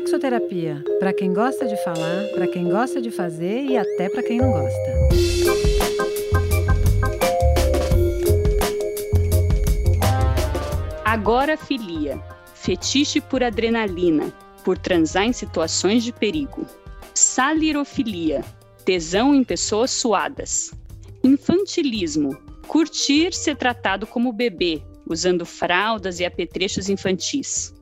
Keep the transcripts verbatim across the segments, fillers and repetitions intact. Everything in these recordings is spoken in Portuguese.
Sexoterapia, para quem gosta de falar, para quem gosta de fazer e até para quem não gosta. Agorafilia, fetiche por adrenalina, por transar em situações de perigo. Salirofilia, tesão em pessoas suadas. Infantilismo, curtir ser tratado como bebê, usando fraldas e apetrechos infantis.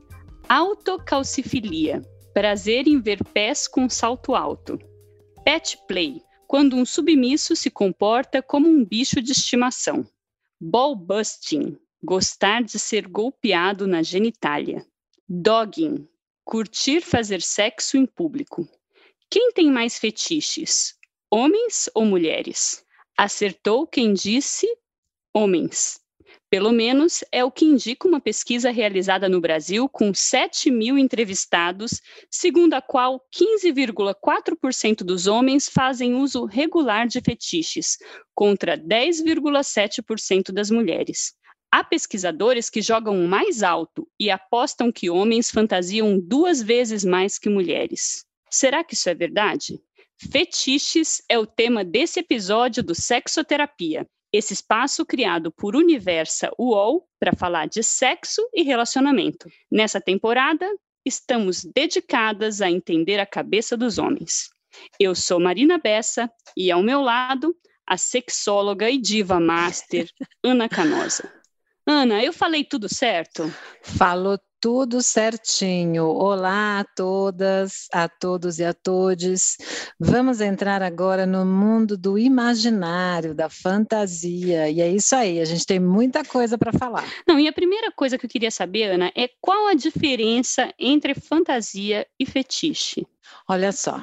Autocalcifilia, prazer em ver pés com salto alto. Pet play, quando um submisso se comporta como um bicho de estimação. Ball busting, gostar de ser golpeado na genitália. Dogging, curtir fazer sexo em público. Quem tem mais fetiches? Homens ou mulheres? Acertou quem disse homens. Pelo menos é o que indica uma pesquisa realizada no Brasil com sete mil entrevistados, segundo a qual quinze vírgula quatro por cento dos homens fazem uso regular de fetiches, contra dez vírgula sete por cento das mulheres. Há pesquisadores que jogam mais alto e apostam que homens fantasiam duas vezes mais que mulheres. Será que isso é verdade? Fetiches é o tema desse episódio do Sexoterapia. Esse espaço criado por Universa U O L para falar de sexo e relacionamento. Nessa temporada, estamos dedicadas a entender a cabeça dos homens. Eu sou Marina Bessa e, ao meu lado, a sexóloga e diva master, Ana Canosa. Ana, eu falei tudo certo? Falou tudo certinho. Olá a todas, a todos e a todes. Vamos entrar agora no mundo do imaginário, da fantasia. E é isso aí, a gente tem muita coisa para falar. Não, e a primeira coisa que eu queria saber, Ana, é qual a diferença entre fantasia e fetiche? Olha só.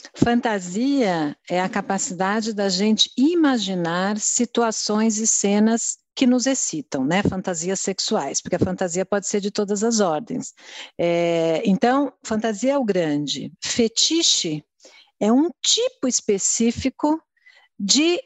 Fantasia é a capacidade da gente imaginar situações e cenas que nos excitam, né? Fantasias sexuais, porque a fantasia pode ser de todas as ordens. É, então, fantasia é o grande. Fetiche é um tipo específico de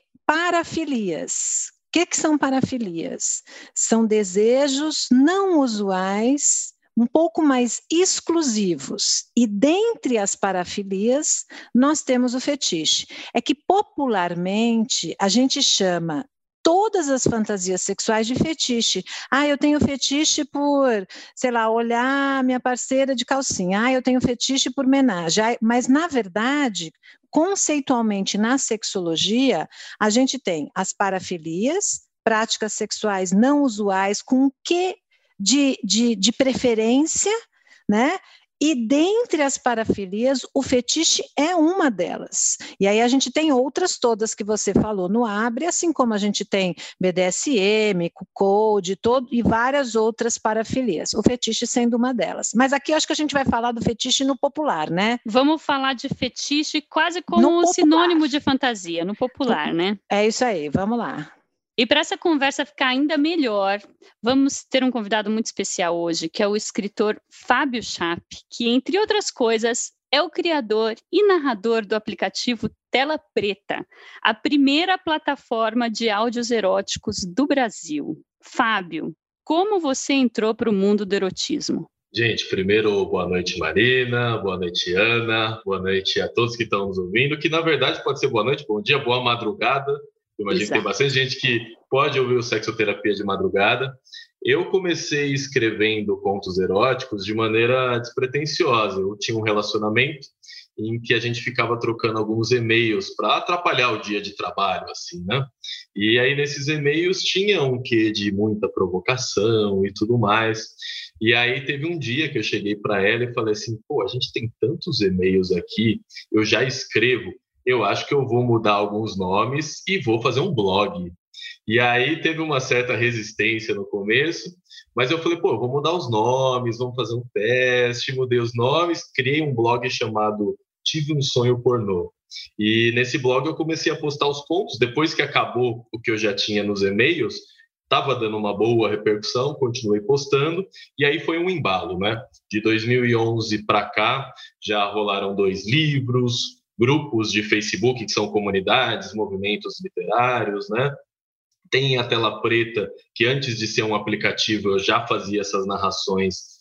parafilias. O que, que são parafilias? São desejos não usuais, um pouco mais exclusivos. E dentre as parafilias, nós temos o fetiche. É que popularmente a gente chama todas as fantasias sexuais de fetiche. Ah, eu tenho fetiche por, sei lá, olhar minha parceira de calcinha. Ah, eu tenho fetiche por homenagem. Ah, mas, na verdade, conceitualmente, na sexologia, a gente tem as parafilias, práticas sexuais não usuais, com o quê de, de, de preferência, né? E dentre as parafilias, o fetiche é uma delas. E aí a gente tem outras todas que você falou no Abre, assim como a gente tem B D S M, Code, todo, e várias outras parafilias. O fetiche sendo uma delas. Mas aqui acho que a gente vai falar do fetiche no popular, né? Vamos falar de fetiche quase como sinônimo de fantasia, no popular, né? É isso aí, vamos lá. E para essa conversa ficar ainda melhor, vamos ter um convidado muito especial hoje, que é o escritor Fábio Chape, que, entre outras coisas, é o criador e narrador do aplicativo Tela Preta, a primeira plataforma de áudios eróticos do Brasil. Fábio, como você entrou para o mundo do erotismo? Gente, primeiro, boa noite, Marina, boa noite, Ana, boa noite a todos que estão nos ouvindo, que na verdade pode ser boa noite, bom dia, boa madrugada. Eu imagino Exato. Que tem bastante gente que pode ouvir o Sexoterapia de madrugada. Eu comecei escrevendo contos eróticos de maneira despretensiosa. Eu tinha um relacionamento em que a gente ficava trocando alguns e-mails para atrapalhar o dia de trabalho, assim, né? E aí, nesses e-mails, tinha um quê de muita provocação e tudo mais. E aí, teve um dia que eu cheguei para ela e falei assim, pô, a gente tem tantos e-mails aqui, eu já escrevo, eu acho que eu vou mudar alguns nomes e vou fazer um blog. E aí teve uma certa resistência no começo, mas eu falei, pô, eu vou mudar os nomes, vamos fazer um teste, mudei os nomes, criei um blog chamado Tive um Sonho Pornô. E nesse blog eu comecei a postar os contos, depois que acabou o que eu já tinha nos e-mails, estava dando uma boa repercussão, continuei postando, e aí foi um embalo, né? De dois mil e onze para cá, já rolaram dois livros, grupos de Facebook, que são comunidades, movimentos literários, né? Tem a Tela Preta, que antes de ser um aplicativo, eu já fazia essas narrações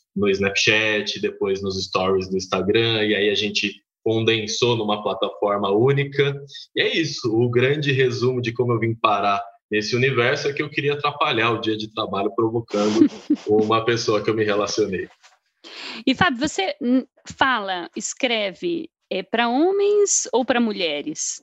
no Snapchat, depois nos stories do Instagram, e aí a gente condensou numa plataforma única. E é isso, o grande resumo de como eu vim parar nesse universo é que eu queria atrapalhar o dia de trabalho provocando uma pessoa que eu me relacionei. E, Fábio, você fala, escreve é, para homens ou para mulheres?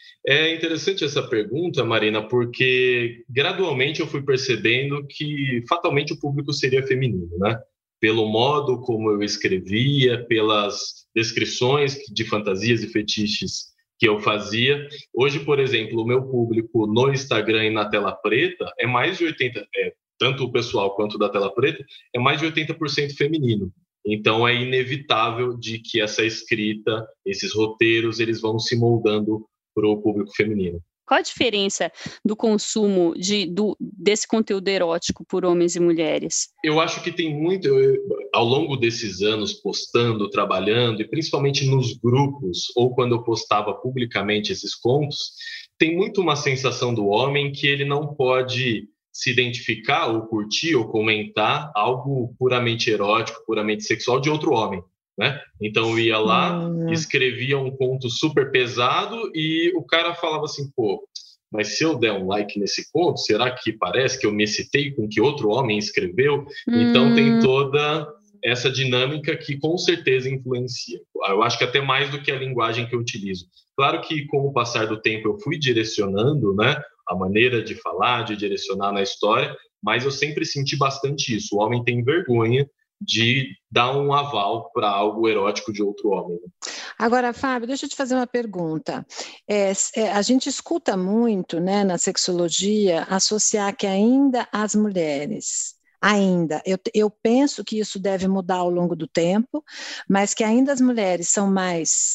É interessante essa pergunta, Marina, porque gradualmente eu fui percebendo que fatalmente o público seria feminino, né? Pelo modo como eu escrevia, pelas descrições de fantasias e fetiches que eu fazia. Hoje, por exemplo, o meu público no Instagram e na tela preta é mais de oitenta por cento, é, tanto o pessoal quanto da tela preta, é mais de oitenta por cento feminino. Então, é inevitável de que essa escrita, esses roteiros, eles vão se moldando para o público feminino. Qual a diferença do consumo de, do, desse conteúdo erótico por homens e mulheres? Eu acho que tem muito, eu, ao longo desses anos postando, trabalhando, e principalmente nos grupos, ou quando eu postava publicamente esses contos, tem muito uma sensação do homem que ele não pode se identificar ou curtir ou comentar algo puramente erótico, puramente sexual de outro homem. Né? Então eu ia lá, hum. escrevia um conto super pesado e o cara falava assim, pô, mas se eu der um like nesse conto, será que parece que eu me excitei com o que outro homem escreveu? Hum. Então tem toda essa dinâmica que com certeza influencia. Eu acho que até mais do que a linguagem que eu utilizo. Claro que com o passar do tempo eu fui direcionando, né, a maneira de falar, de direcionar na história, mas eu sempre senti bastante isso. O homem tem vergonha de dar um aval para algo erótico de outro homem. Agora, Fábio, deixa eu te fazer uma pergunta. É, é, a gente escuta muito, né, na sexologia, associar que ainda as mulheres, ainda, eu, eu penso que isso deve mudar ao longo do tempo, mas que ainda as mulheres são mais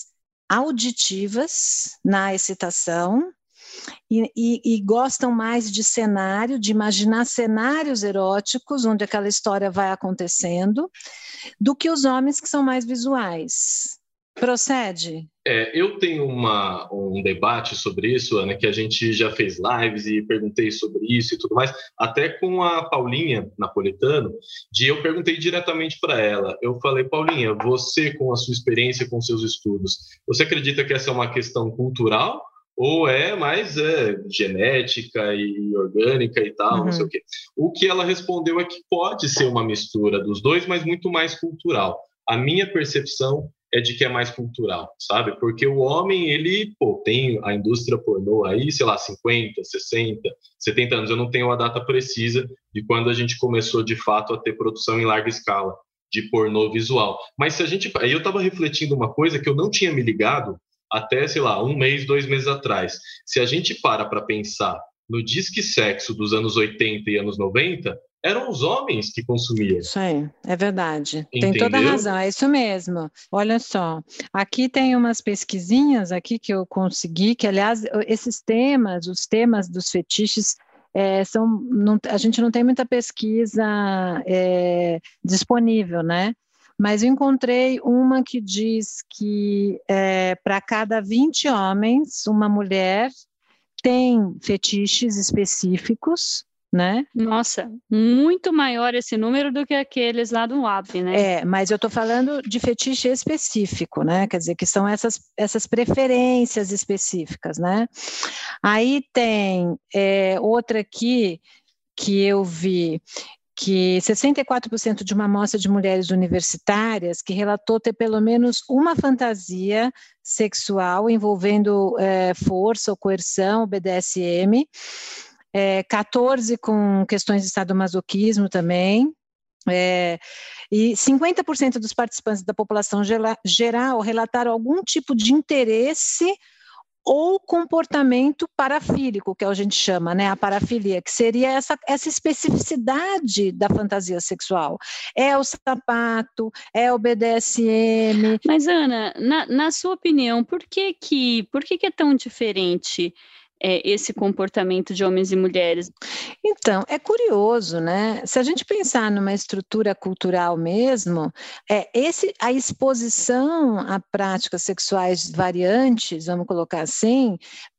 auditivas na excitação, E, e, e gostam mais de cenário, de imaginar cenários eróticos, onde aquela história vai acontecendo, do que os homens que são mais visuais. Procede? É, eu tenho uma, um debate sobre isso, Ana, que a gente já fez lives e perguntei sobre isso e tudo mais, até com a Paulinha Napolitano, de eu perguntei diretamente para ela. Eu falei, Paulinha, você com a sua experiência, com seus estudos, você acredita que essa é uma questão cultural? Ou é mais é, genética e orgânica e tal, uhum. não sei o quê. O que ela respondeu é que pode ser uma mistura dos dois, mas muito mais cultural. A minha percepção é de que é mais cultural, sabe? Porque o homem, ele, pô, tem a indústria pornô aí, sei lá, cinquenta, sessenta, setenta anos. Eu não tenho a data precisa de quando a gente começou, de fato, a ter produção em larga escala de pornô visual. Mas se a gente... Aí eu estava refletindo uma coisa que eu não tinha me ligado até, sei lá, um mês, dois meses atrás. Se a gente para para pensar no disque sexo dos anos oitenta e anos noventa, eram os homens que consumiam. Isso aí, é verdade. Entendeu? Tem toda a razão, é isso mesmo. Olha só, aqui tem umas pesquisinhas aqui que eu consegui, que aliás, esses temas, os temas dos fetiches, é, são, não, a gente não tem muita pesquisa é, disponível, né? Mas eu encontrei uma que diz que é, para cada vinte homens, uma mulher tem fetiches específicos, né? Nossa, muito maior esse número do que aqueles lá do W A P, né? É, mas eu estou falando de fetiche específico, né? Quer dizer, que são essas, essas preferências específicas, né? Aí tem é, outra aqui que eu vi, que sessenta e quatro por cento de uma amostra de mulheres universitárias que relatou ter pelo menos uma fantasia sexual envolvendo é, força ou coerção, B D S M, é, quatorze com questões de sadomasoquismo também, é, e cinquenta por cento dos participantes da população geral relataram algum tipo de interesse ou comportamento parafílico, que a gente chama, né, a parafilia, que seria essa, essa especificidade da fantasia sexual. É o sapato, é o B D S M. Mas, Ana, na, na sua opinião, por que que, por que que é tão diferente é, esse comportamento de homens e mulheres? Então, é curioso, né? Se a gente pensar numa estrutura cultural mesmo, é, esse, a exposição a práticas sexuais variantes, vamos colocar assim,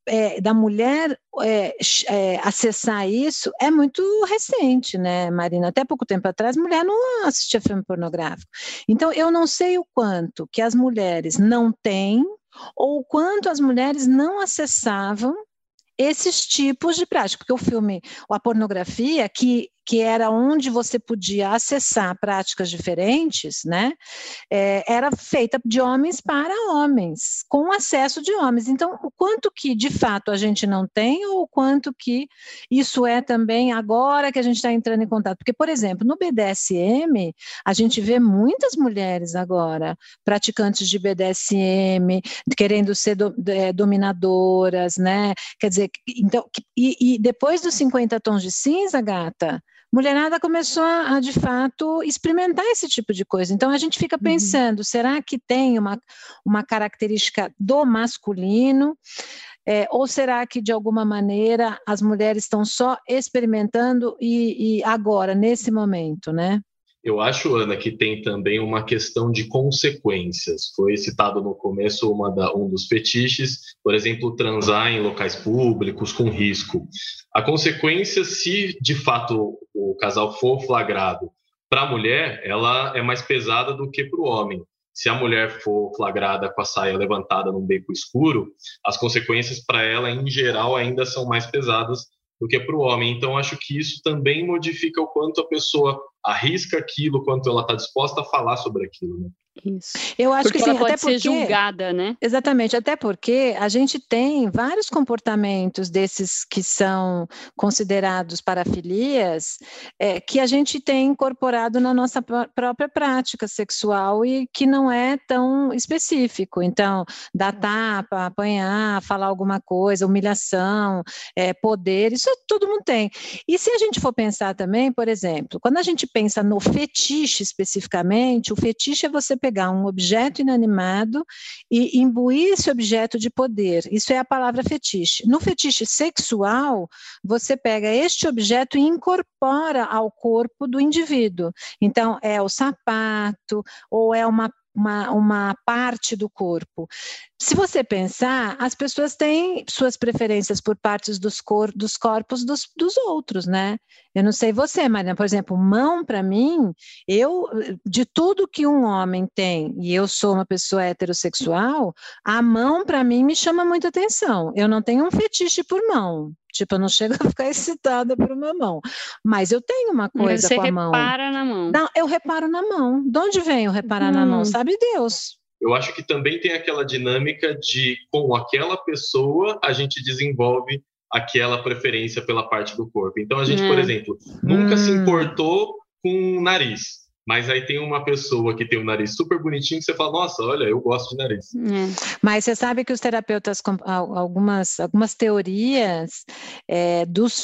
é, da mulher é, é, acessar isso é muito recente, né, Marina? Até pouco tempo atrás, mulher não assistia filme pornográfico. Então, eu não sei o quanto que as mulheres não têm ou o quanto as mulheres não acessavam esses tipos de prática, porque o filme, a pornografia, que, que era onde você podia acessar práticas diferentes, né, é, era feita de homens para homens, com acesso de homens. Então, o quanto que, de fato, a gente não tem, ou o quanto que isso é também agora que a gente está entrando em contato. Porque, por exemplo, no B D S M, a gente vê muitas mulheres agora, praticantes de B D S M, querendo ser do, é, dominadoras, né, quer dizer, então, e, e depois dos cinquenta tons de cinza, gata, mulherada começou a, a, de fato, experimentar esse tipo de coisa. Então, a gente fica pensando, uhum. será que tem uma, uma característica do masculino? É, ou será que, de alguma maneira, as mulheres estão só experimentando e, e agora, nesse momento, né? Eu acho, Ana, que tem também uma questão de consequências. Foi citado no começo uma da, um dos fetiches, por exemplo, transar em locais públicos com risco. A consequência, se de fato o casal for flagrado para a mulher, ela é mais pesada do que para o homem. Se a mulher for flagrada com a saia levantada num beco escuro, as consequências para ela, em geral, ainda são mais pesadas do que para o homem. Então, acho que isso também modifica o quanto a pessoa arrisca aquilo, quanto ela está disposta a falar sobre aquilo, né? Isso. Eu acho porque que sim, ela pode até porque, ser julgada, né? Exatamente, até porque a gente tem vários comportamentos desses que são considerados parafilias é, que a gente tem incorporado na nossa própria prática sexual e que não é tão específico. Então, dar tapa, apanhar, falar alguma coisa, humilhação, é, poder, isso todo mundo tem. E se a gente for pensar também, por exemplo, quando a gente pensa no fetiche especificamente, o fetiche é você pegar um objeto inanimado e imbuir esse objeto de poder. Isso é a palavra fetiche. No fetiche sexual, você pega este objeto e incorpora ao corpo do indivíduo. Então, é o sapato ou é uma Uma, uma parte do corpo. Se você pensar, as pessoas têm suas preferências por partes dos, cor, dos corpos dos, dos outros, né? Eu não sei você, Mariana, por exemplo, mão para mim, eu, de tudo que um homem tem, e eu sou uma pessoa heterossexual, a mão para mim me chama muita atenção. Eu não tenho um fetiche por mão. Tipo, eu não chego a ficar excitada por uma mão. Mas eu tenho uma coisa com a mão. Você repara na mão. Não, eu reparo na mão. De onde vem o reparar hum. na mão? Sabe Deus. Eu acho que também tem aquela dinâmica de, com aquela pessoa, a gente desenvolve aquela preferência pela parte do corpo. Então, a gente, hum. por exemplo, nunca hum. se importou com o nariz. Mas aí tem uma pessoa que tem um nariz super bonitinho que você fala, nossa, olha, eu gosto de nariz. É. Mas você sabe que os terapeutas, algumas, algumas teorias é,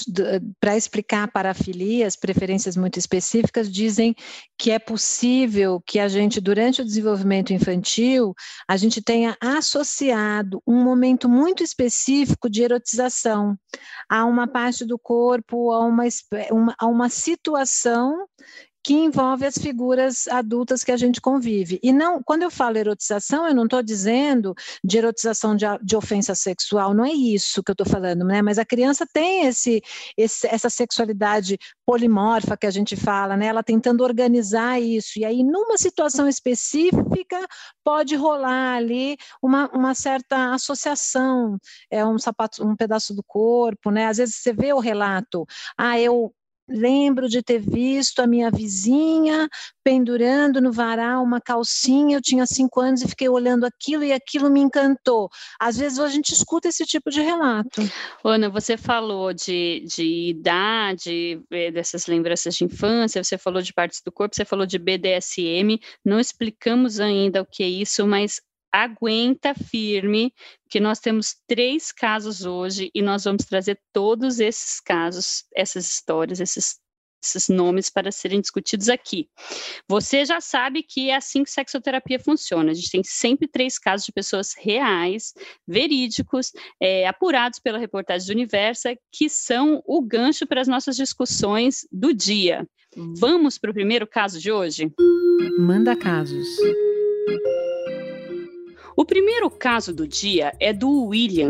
para explicar parafilias, preferências muito específicas, dizem que é possível que a gente, durante o desenvolvimento infantil, a gente tenha associado um momento muito específico de erotização a uma parte do corpo, a uma, uma, a uma situação que envolve as figuras adultas que a gente convive. E não, quando eu falo erotização, eu não estou dizendo de erotização de, de ofensa sexual, não é isso que eu estou falando, né? Mas a criança tem esse, esse, essa sexualidade polimórfica que a gente fala, né? Ela tentando organizar isso, e aí numa situação específica pode rolar ali uma, uma certa associação, é um sapato, um pedaço do corpo, né? Às vezes você vê o relato, ah, eu lembro de ter visto a minha vizinha pendurando no varal uma calcinha, eu tinha cinco anos e fiquei olhando aquilo e aquilo me encantou. Às vezes a gente escuta esse tipo de relato. Ana, você falou de, de idade, dessas lembranças de infância, você falou de partes do corpo, você falou de B D S M, não explicamos ainda o que é isso, mas aguenta firme, que nós temos três casos hoje e nós vamos trazer todos esses casos, essas histórias, esses, esses nomes para serem discutidos aqui. Você já sabe que é assim que sexoterapia funciona. A gente tem sempre três casos de pessoas reais, verídicos, é, apurados pela reportagem do Universa, que são o gancho para as nossas discussões do dia. Vamos para o primeiro caso de hoje? Manda casos. O primeiro caso do dia é do William,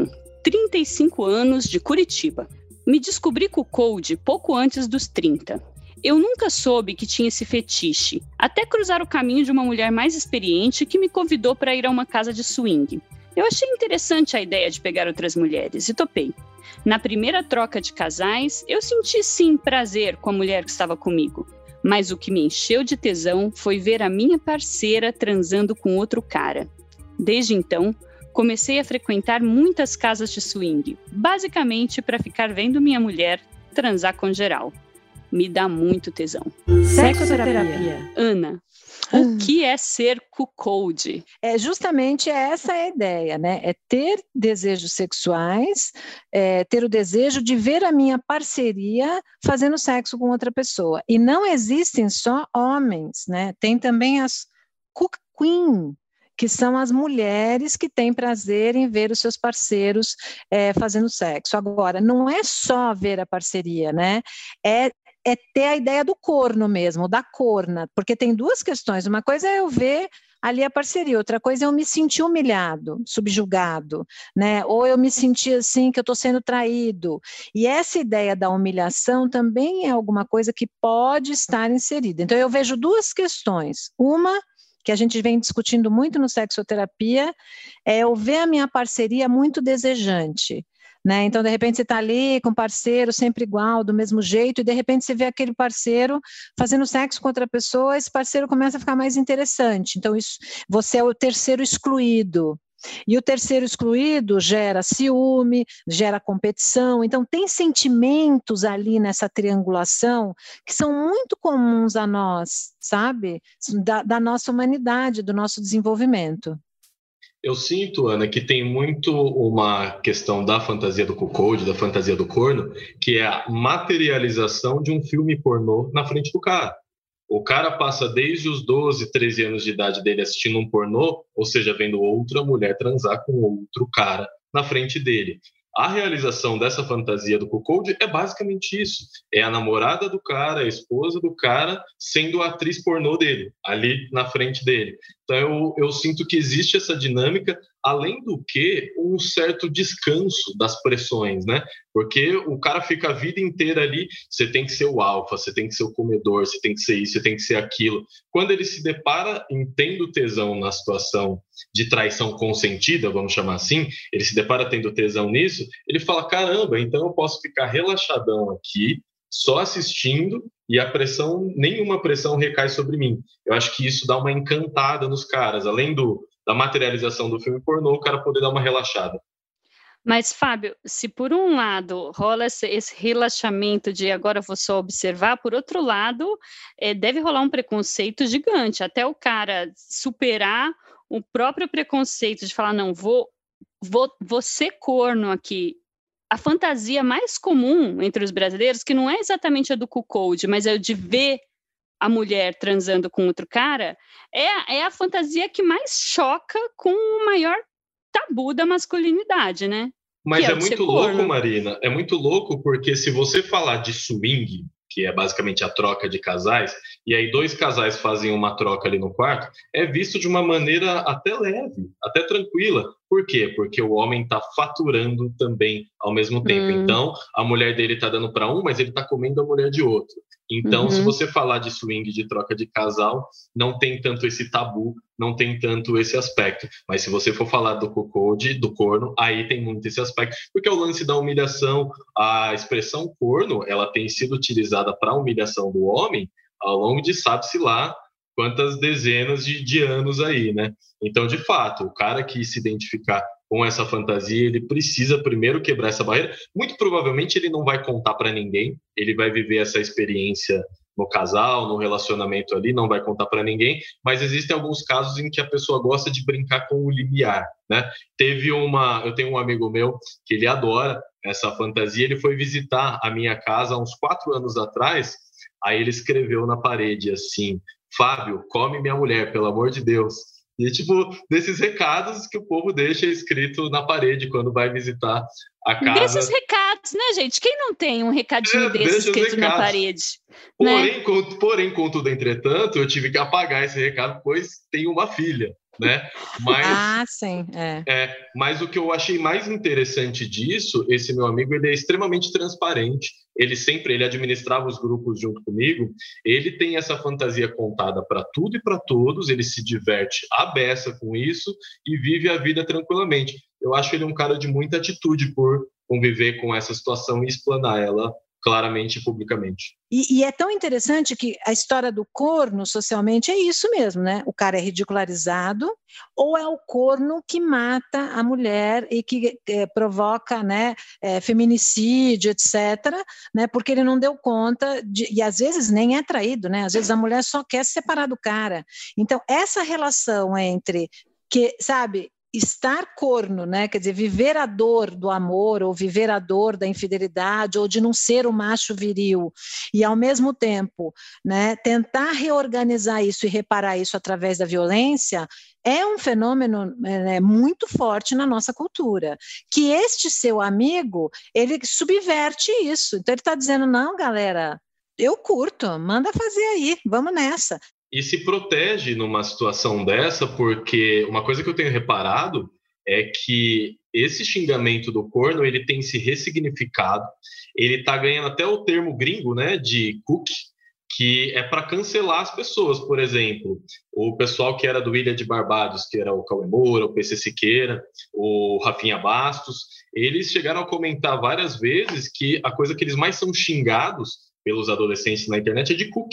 trinta e cinco anos, de Curitiba. Me descobri cuckold pouco antes dos trinta. Eu nunca soube que tinha esse fetiche, até cruzar o caminho de uma mulher mais experiente que me convidou para ir a uma casa de swing. Eu achei interessante a ideia de pegar outras mulheres e topei. Na primeira troca de casais, eu senti sim prazer com a mulher que estava comigo. Mas o que me encheu de tesão foi ver a minha parceira transando com outro cara. Desde então, comecei a frequentar muitas casas de swing, basicamente para ficar vendo minha mulher transar com geral. Me dá muito tesão. Sexoterapia. Ana, o que é ser cuckold? É justamente essa a ideia, né? É ter desejos sexuais, é ter o desejo de ver a minha parceria fazendo sexo com outra pessoa. E não existem só homens, né? Tem também as cook queen, que são as mulheres que têm prazer em ver os seus parceiros é, fazendo sexo. Agora, não é só ver a parceria, né? É é ter a ideia do corno mesmo, da corna, porque tem duas questões. Uma coisa é eu ver ali a parceria, outra coisa é eu me sentir humilhado, subjugado, né? Ou eu me sentir assim que eu estou sendo traído. E essa ideia da humilhação também é alguma coisa que pode estar inserida. Então eu vejo duas questões. Uma, que a gente vem discutindo muito no sexoterapia, é eu ver a minha parceria muito desejante. Né? Então, de repente, você está ali com um parceiro sempre igual, do mesmo jeito, e de repente você vê aquele parceiro fazendo sexo com outra pessoa, esse parceiro começa a ficar mais interessante. Então, isso, você é o terceiro excluído. E o terceiro excluído gera ciúme, gera competição. Então, tem sentimentos ali nessa triangulação que são muito comuns a nós, sabe? Da, da nossa humanidade, do nosso desenvolvimento. Eu sinto, Ana, que tem muito uma questão da fantasia do cuckold, da fantasia do corno, que é a materialização de um filme pornô na frente do cara. O cara passa desde os doze, treze anos de idade dele assistindo um pornô, ou seja, vendo outra mulher transar com outro cara na frente dele. A realização dessa fantasia do cuckold é basicamente isso. É a namorada do cara, a esposa do cara, sendo a atriz pornô dele, ali na frente dele. Então eu, eu sinto que existe essa dinâmica, além do que um certo descanso das pressões, né? Porque o cara fica a vida inteira ali, você tem que ser o alfa, você tem que ser o comedor, você tem que ser isso, você tem que ser aquilo. Quando ele se depara em tendo tesão na situação de traição consentida, vamos chamar assim, ele se depara tendo tesão nisso, ele fala, caramba, então eu posso ficar relaxadão aqui, só assistindo, e a pressão, nenhuma pressão recai sobre mim. Eu acho que isso dá uma encantada nos caras, além do, da materialização do filme pornô, o cara poder dar uma relaxada. Mas, Fábio, se por um lado rola esse, esse relaxamento de agora vou só observar, por outro lado, é, deve rolar um preconceito gigante, até o cara superar o próprio preconceito de falar, não, vou, vou, vou ser corno aqui. A fantasia mais comum entre os brasileiros, que não é exatamente a do cuckold, mas é o de ver a mulher transando com outro cara, é, é a fantasia que mais choca com o maior tabu da masculinidade, né? Mas é, é muito louco, Marina, é muito louco porque se você falar de swing, que é basicamente a troca de casais, e aí dois casais fazem uma troca ali no quarto, é visto de uma maneira até leve, até tranquila. Por quê? Porque o homem está faturando também ao mesmo tempo. Hum. Então, a mulher dele está dando para um, mas ele está comendo a mulher de outro. Então, uhum. se você falar de swing, de troca de casal, não tem tanto esse tabu, não tem tanto esse aspecto. Mas se você for falar do cuckold, do corno, aí tem muito esse aspecto. Porque o lance da humilhação, a expressão corno, ela tem sido utilizada para a humilhação do homem ao longo de sabe-se lá quantas dezenas de, de anos aí, né? Então, de fato, o cara que se identificar com essa fantasia, ele precisa primeiro quebrar essa barreira. Muito provavelmente ele não vai contar para ninguém, ele vai viver essa experiência no casal, no relacionamento ali, não vai contar para ninguém, mas existem alguns casos em que a pessoa gosta de brincar com o limiar, né? Teve uma, eu tenho um amigo meu que ele adora essa fantasia, ele foi visitar a minha casa há uns quatro anos atrás, aí ele escreveu na parede assim, Fábio, come minha mulher, pelo amor de Deus. E, tipo, desses recados que o povo deixa escrito na parede quando vai visitar a casa. Desses recados, né, gente? Quem não tem um recadinho é, desse escrito na parede? Porém, né? com, porém, contudo, entretanto, eu tive que apagar esse recado, pois tenho uma filha. né? Mas, ah, sim, é. é. Mas o que eu achei mais interessante disso, esse meu amigo, ele é extremamente transparente. Ele sempre, ele administrava os grupos junto comigo. Ele tem essa fantasia contada para tudo e para todos. Ele se diverte à beça com isso e vive a vida tranquilamente. Eu acho ele um cara de muita atitude por conviver com essa situação e explanar ela claramente e publicamente. E, e é tão interessante que a história do corno socialmente é isso mesmo, né? O cara é ridicularizado, ou é o corno que mata a mulher e que é, provoca, né, é, feminicídio, etcétera, né? Porque ele não deu conta, de, e às vezes nem é traído, né? Às vezes a mulher só quer se separar do cara. Então, essa relação entre, que, sabe, estar corno, né? Quer dizer, viver a dor do amor, ou viver a dor da infidelidade, ou de não ser o macho viril, e ao mesmo tempo, né, tentar reorganizar isso e reparar isso através da violência, é um fenômeno é, muito forte na nossa cultura, que este seu amigo, ele subverte isso. Então ele está dizendo, não, galera, eu curto, manda fazer aí, vamos nessa. E se protege numa situação dessa, porque uma coisa que eu tenho reparado é que esse xingamento do corno, ele tem se ressignificado, ele está ganhando até o termo gringo, né, de cook, que é para cancelar as pessoas. Por exemplo, o pessoal que era do Ilha de Barbados, que era o Cauê Moura, o P C Siqueira, o Rafinha Bastos, eles chegaram a comentar várias vezes que a coisa que eles mais são xingados pelos adolescentes na internet é de cook.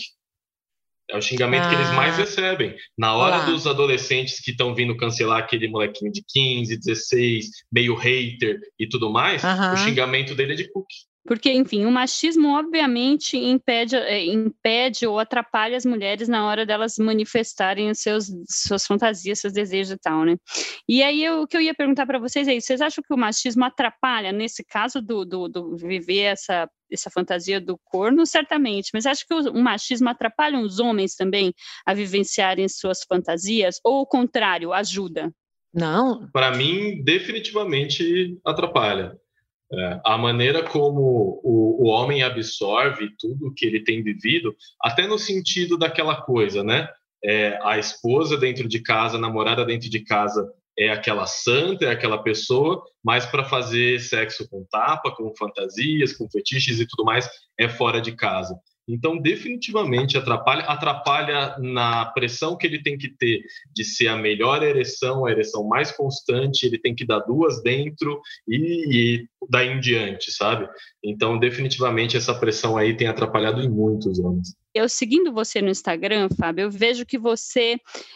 É o xingamento ah, que eles mais recebem. Na hora olá. Dos adolescentes que estão vindo cancelar aquele molequinho de quinze, dezesseis, meio hater e tudo mais, uh-huh. o xingamento dele é de cookie. Porque, enfim, o machismo obviamente impede, é, impede ou atrapalha as mulheres na hora delas manifestarem os seus, suas fantasias, seus desejos e tal, né? E aí eu, o que eu ia perguntar para vocês é isso, vocês acham que o machismo atrapalha, nesse caso do, do, do viver essa, essa fantasia do corno? Certamente, mas acho que o, o machismo atrapalha os homens também a vivenciarem suas fantasias, ou o contrário, ajuda? Não. Para mim, definitivamente atrapalha. É, a maneira como o, o homem absorve tudo que ele tem vivido, até no sentido daquela coisa, né? É, a esposa dentro de casa, a namorada dentro de casa é aquela santa, é aquela pessoa, mas para fazer sexo com tapa, com fantasias, com fetiches e tudo mais, é fora de casa. Então, definitivamente atrapalha, atrapalha na pressão que ele tem que ter de ser a melhor ereção, a ereção mais constante, ele tem que dar duas dentro e, e daí em diante, sabe? Então, definitivamente, essa pressão aí tem atrapalhado em muitos homens. Eu seguindo você no Instagram, Fábio, eu vejo que você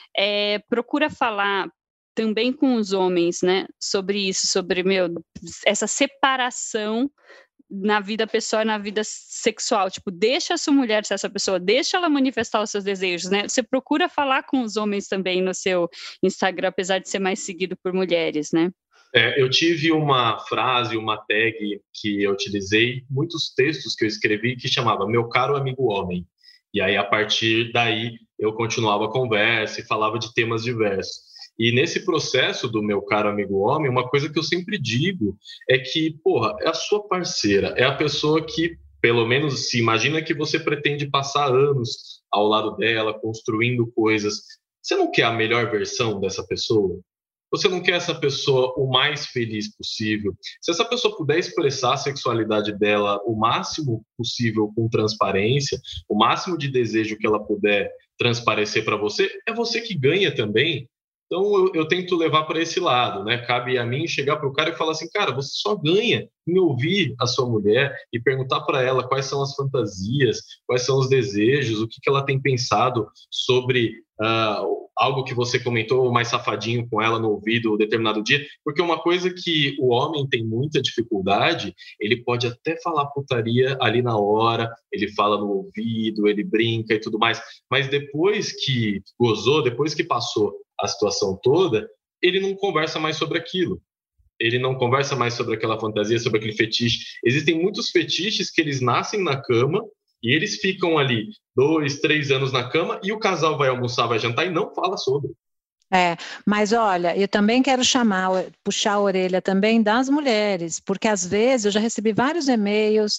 é, procura falar também com os homens, né, sobre isso, sobre, meu, essa separação na vida pessoal e na vida sexual, tipo, deixa a sua mulher ser essa pessoa, deixa ela manifestar os seus desejos, né? Você procura falar com os homens também no seu Instagram, apesar de ser mais seguido por mulheres, né? É, eu tive uma frase, uma tag que eu utilizei, muitos textos que eu escrevi que chamava Meu Caro Amigo Homem. E aí, a partir daí, eu continuava a conversa e falava de temas diversos. E nesse processo do Meu Caro Amigo Homem, uma coisa que eu sempre digo é que, porra, é a sua parceira, é a pessoa que, pelo menos, se imagina que você pretende passar anos ao lado dela, construindo coisas. Você não quer a melhor versão dessa pessoa? Você não quer essa pessoa o mais feliz possível? Se essa pessoa puder expressar a sexualidade dela o máximo possível com transparência, o máximo de desejo que ela puder transparecer para você, é você que ganha também. Então, eu, eu tento levar para esse lado, né? Cabe a mim chegar para o cara e falar assim, cara, você só ganha em ouvir a sua mulher e perguntar para ela quais são as fantasias, quais são os desejos, o que, que ela tem pensado sobre uh, algo que você comentou mais safadinho com ela no ouvido um determinado dia, porque uma coisa que o homem tem muita dificuldade, ele pode até falar putaria ali na hora, ele fala no ouvido, ele brinca e tudo mais, mas depois que gozou, depois que passou a situação toda, ele não conversa mais sobre aquilo. Ele não conversa mais sobre aquela fantasia, sobre aquele fetiche. Existem muitos fetiches que eles nascem na cama e eles ficam ali dois, três anos na cama e o casal vai almoçar, vai jantar e não fala sobre. É, mas olha, eu também quero chamar, puxar a orelha também das mulheres, porque às vezes eu já recebi vários e-mails,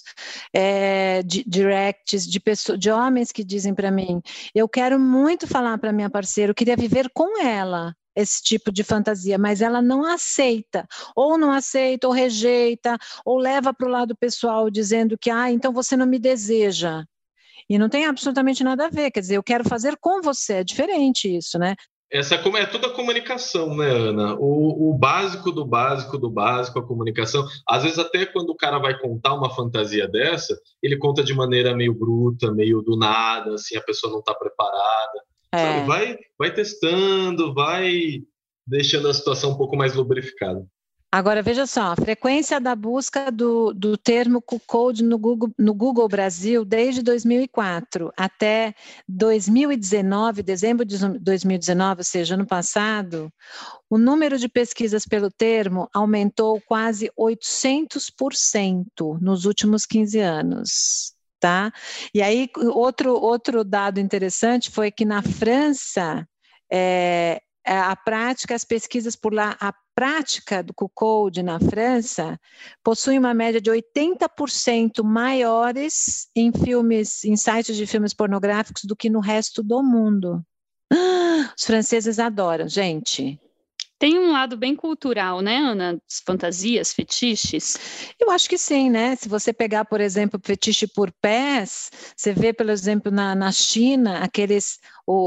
é, de, directs de, pessoas, de homens que dizem para mim, eu quero muito falar para minha parceira, eu queria viver com ela, esse tipo de fantasia, mas ela não aceita, ou não aceita, ou rejeita, ou leva para o lado pessoal dizendo que, ah, então você não me deseja. E não tem absolutamente nada a ver, quer dizer, eu quero fazer com você, é diferente isso, né? Essa é toda a comunicação, né, Ana? O, o básico do básico do básico, a comunicação. Às vezes, até quando o cara vai contar uma fantasia dessa, ele conta de maneira meio bruta, meio do nada, assim, a pessoa não está preparada. É. Sabe? Vai, vai testando, vai deixando a situação um pouco mais lubrificada. Agora, veja só, a frequência da busca do, do termo cuckold no Google, no Google Brasil desde dois mil e quatro até dois mil e dezenove, dezembro de dois mil e dezenove, ou seja, ano passado, o número de pesquisas pelo termo aumentou quase oitocentos por cento nos últimos quinze anos. Tá? E aí, outro, outro dado interessante foi que na França, é, a prática, as pesquisas por lá, a prática do cuckold na França possui uma média de oitenta por cento maiores em filmes, em sites de filmes pornográficos do que no resto do mundo. Ah, os franceses adoram, gente. Tem um lado bem cultural, né, Ana? Fantasias, fetiches? Eu acho que sim, né? Se você pegar, por exemplo, fetiche por pés, você vê, por exemplo, na, na China, aqueles,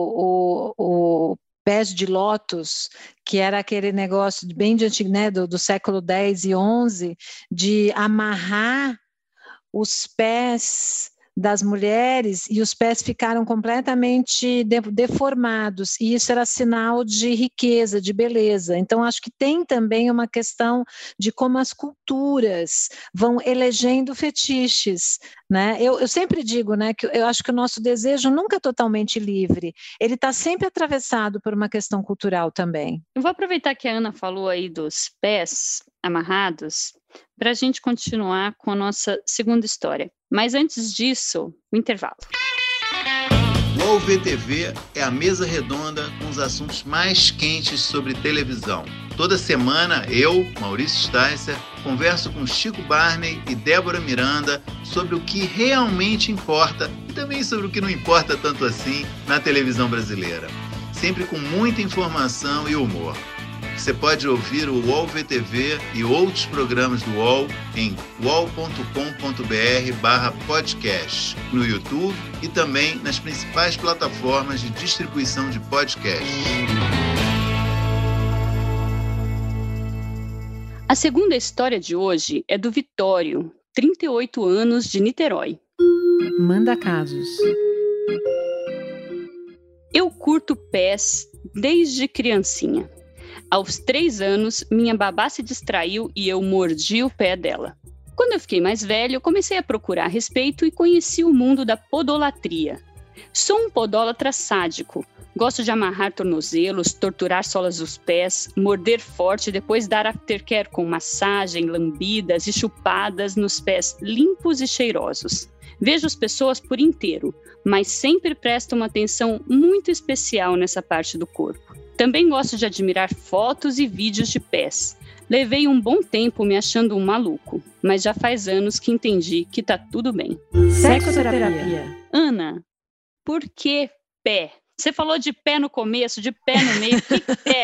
o, o, o pés de lótus, que era aquele negócio bem de antigo, né, do, do século dez e onze, de amarrar os pés das mulheres e os pés ficaram completamente de, deformados, e isso era sinal de riqueza, de beleza. Então, acho que tem também uma questão de como as culturas vão elegendo fetiches, né? Eu, eu sempre digo, né, que eu acho que o nosso desejo nunca é totalmente livre, ele está sempre atravessado por uma questão cultural também. Eu vou aproveitar que a Ana falou aí dos pés amarrados, para a gente continuar com a nossa segunda história. Mas antes disso, o intervalo. O U O L V T V é a mesa redonda com os assuntos mais quentes sobre televisão. Toda semana, eu, Maurício Sticer, converso com Chico Barney e Débora Miranda sobre o que realmente importa e também sobre o que não importa tanto assim na televisão brasileira. Sempre com muita informação e humor. Você pode ouvir o U O L V T V e outros programas do U O L em uol ponto com ponto br barra podcast, no YouTube e também nas principais plataformas de distribuição de podcast. A segunda história de hoje é do Vitório, trinta e oito anos, de Niterói. Manda casos. Eu curto pés desde criancinha. Aos três anos, minha babá se distraiu e eu mordi o pé dela. Quando eu fiquei mais velho, eu comecei a procurar a respeito e conheci o mundo da podolatria. Sou um podólatra sádico. Gosto de amarrar tornozelos, torturar solas dos pés, morder forte e depois dar aftercare com massagem, lambidas e chupadas nos pés limpos e cheirosos. Vejo as pessoas por inteiro, mas sempre presto uma atenção muito especial nessa parte do corpo. Também gosto de admirar fotos e vídeos de pés. Levei um bom tempo me achando um maluco, mas já faz anos que entendi que tá tudo bem. Sexoterapia. Ana, por que pé? Você falou de pé no começo, de pé no meio, que pé?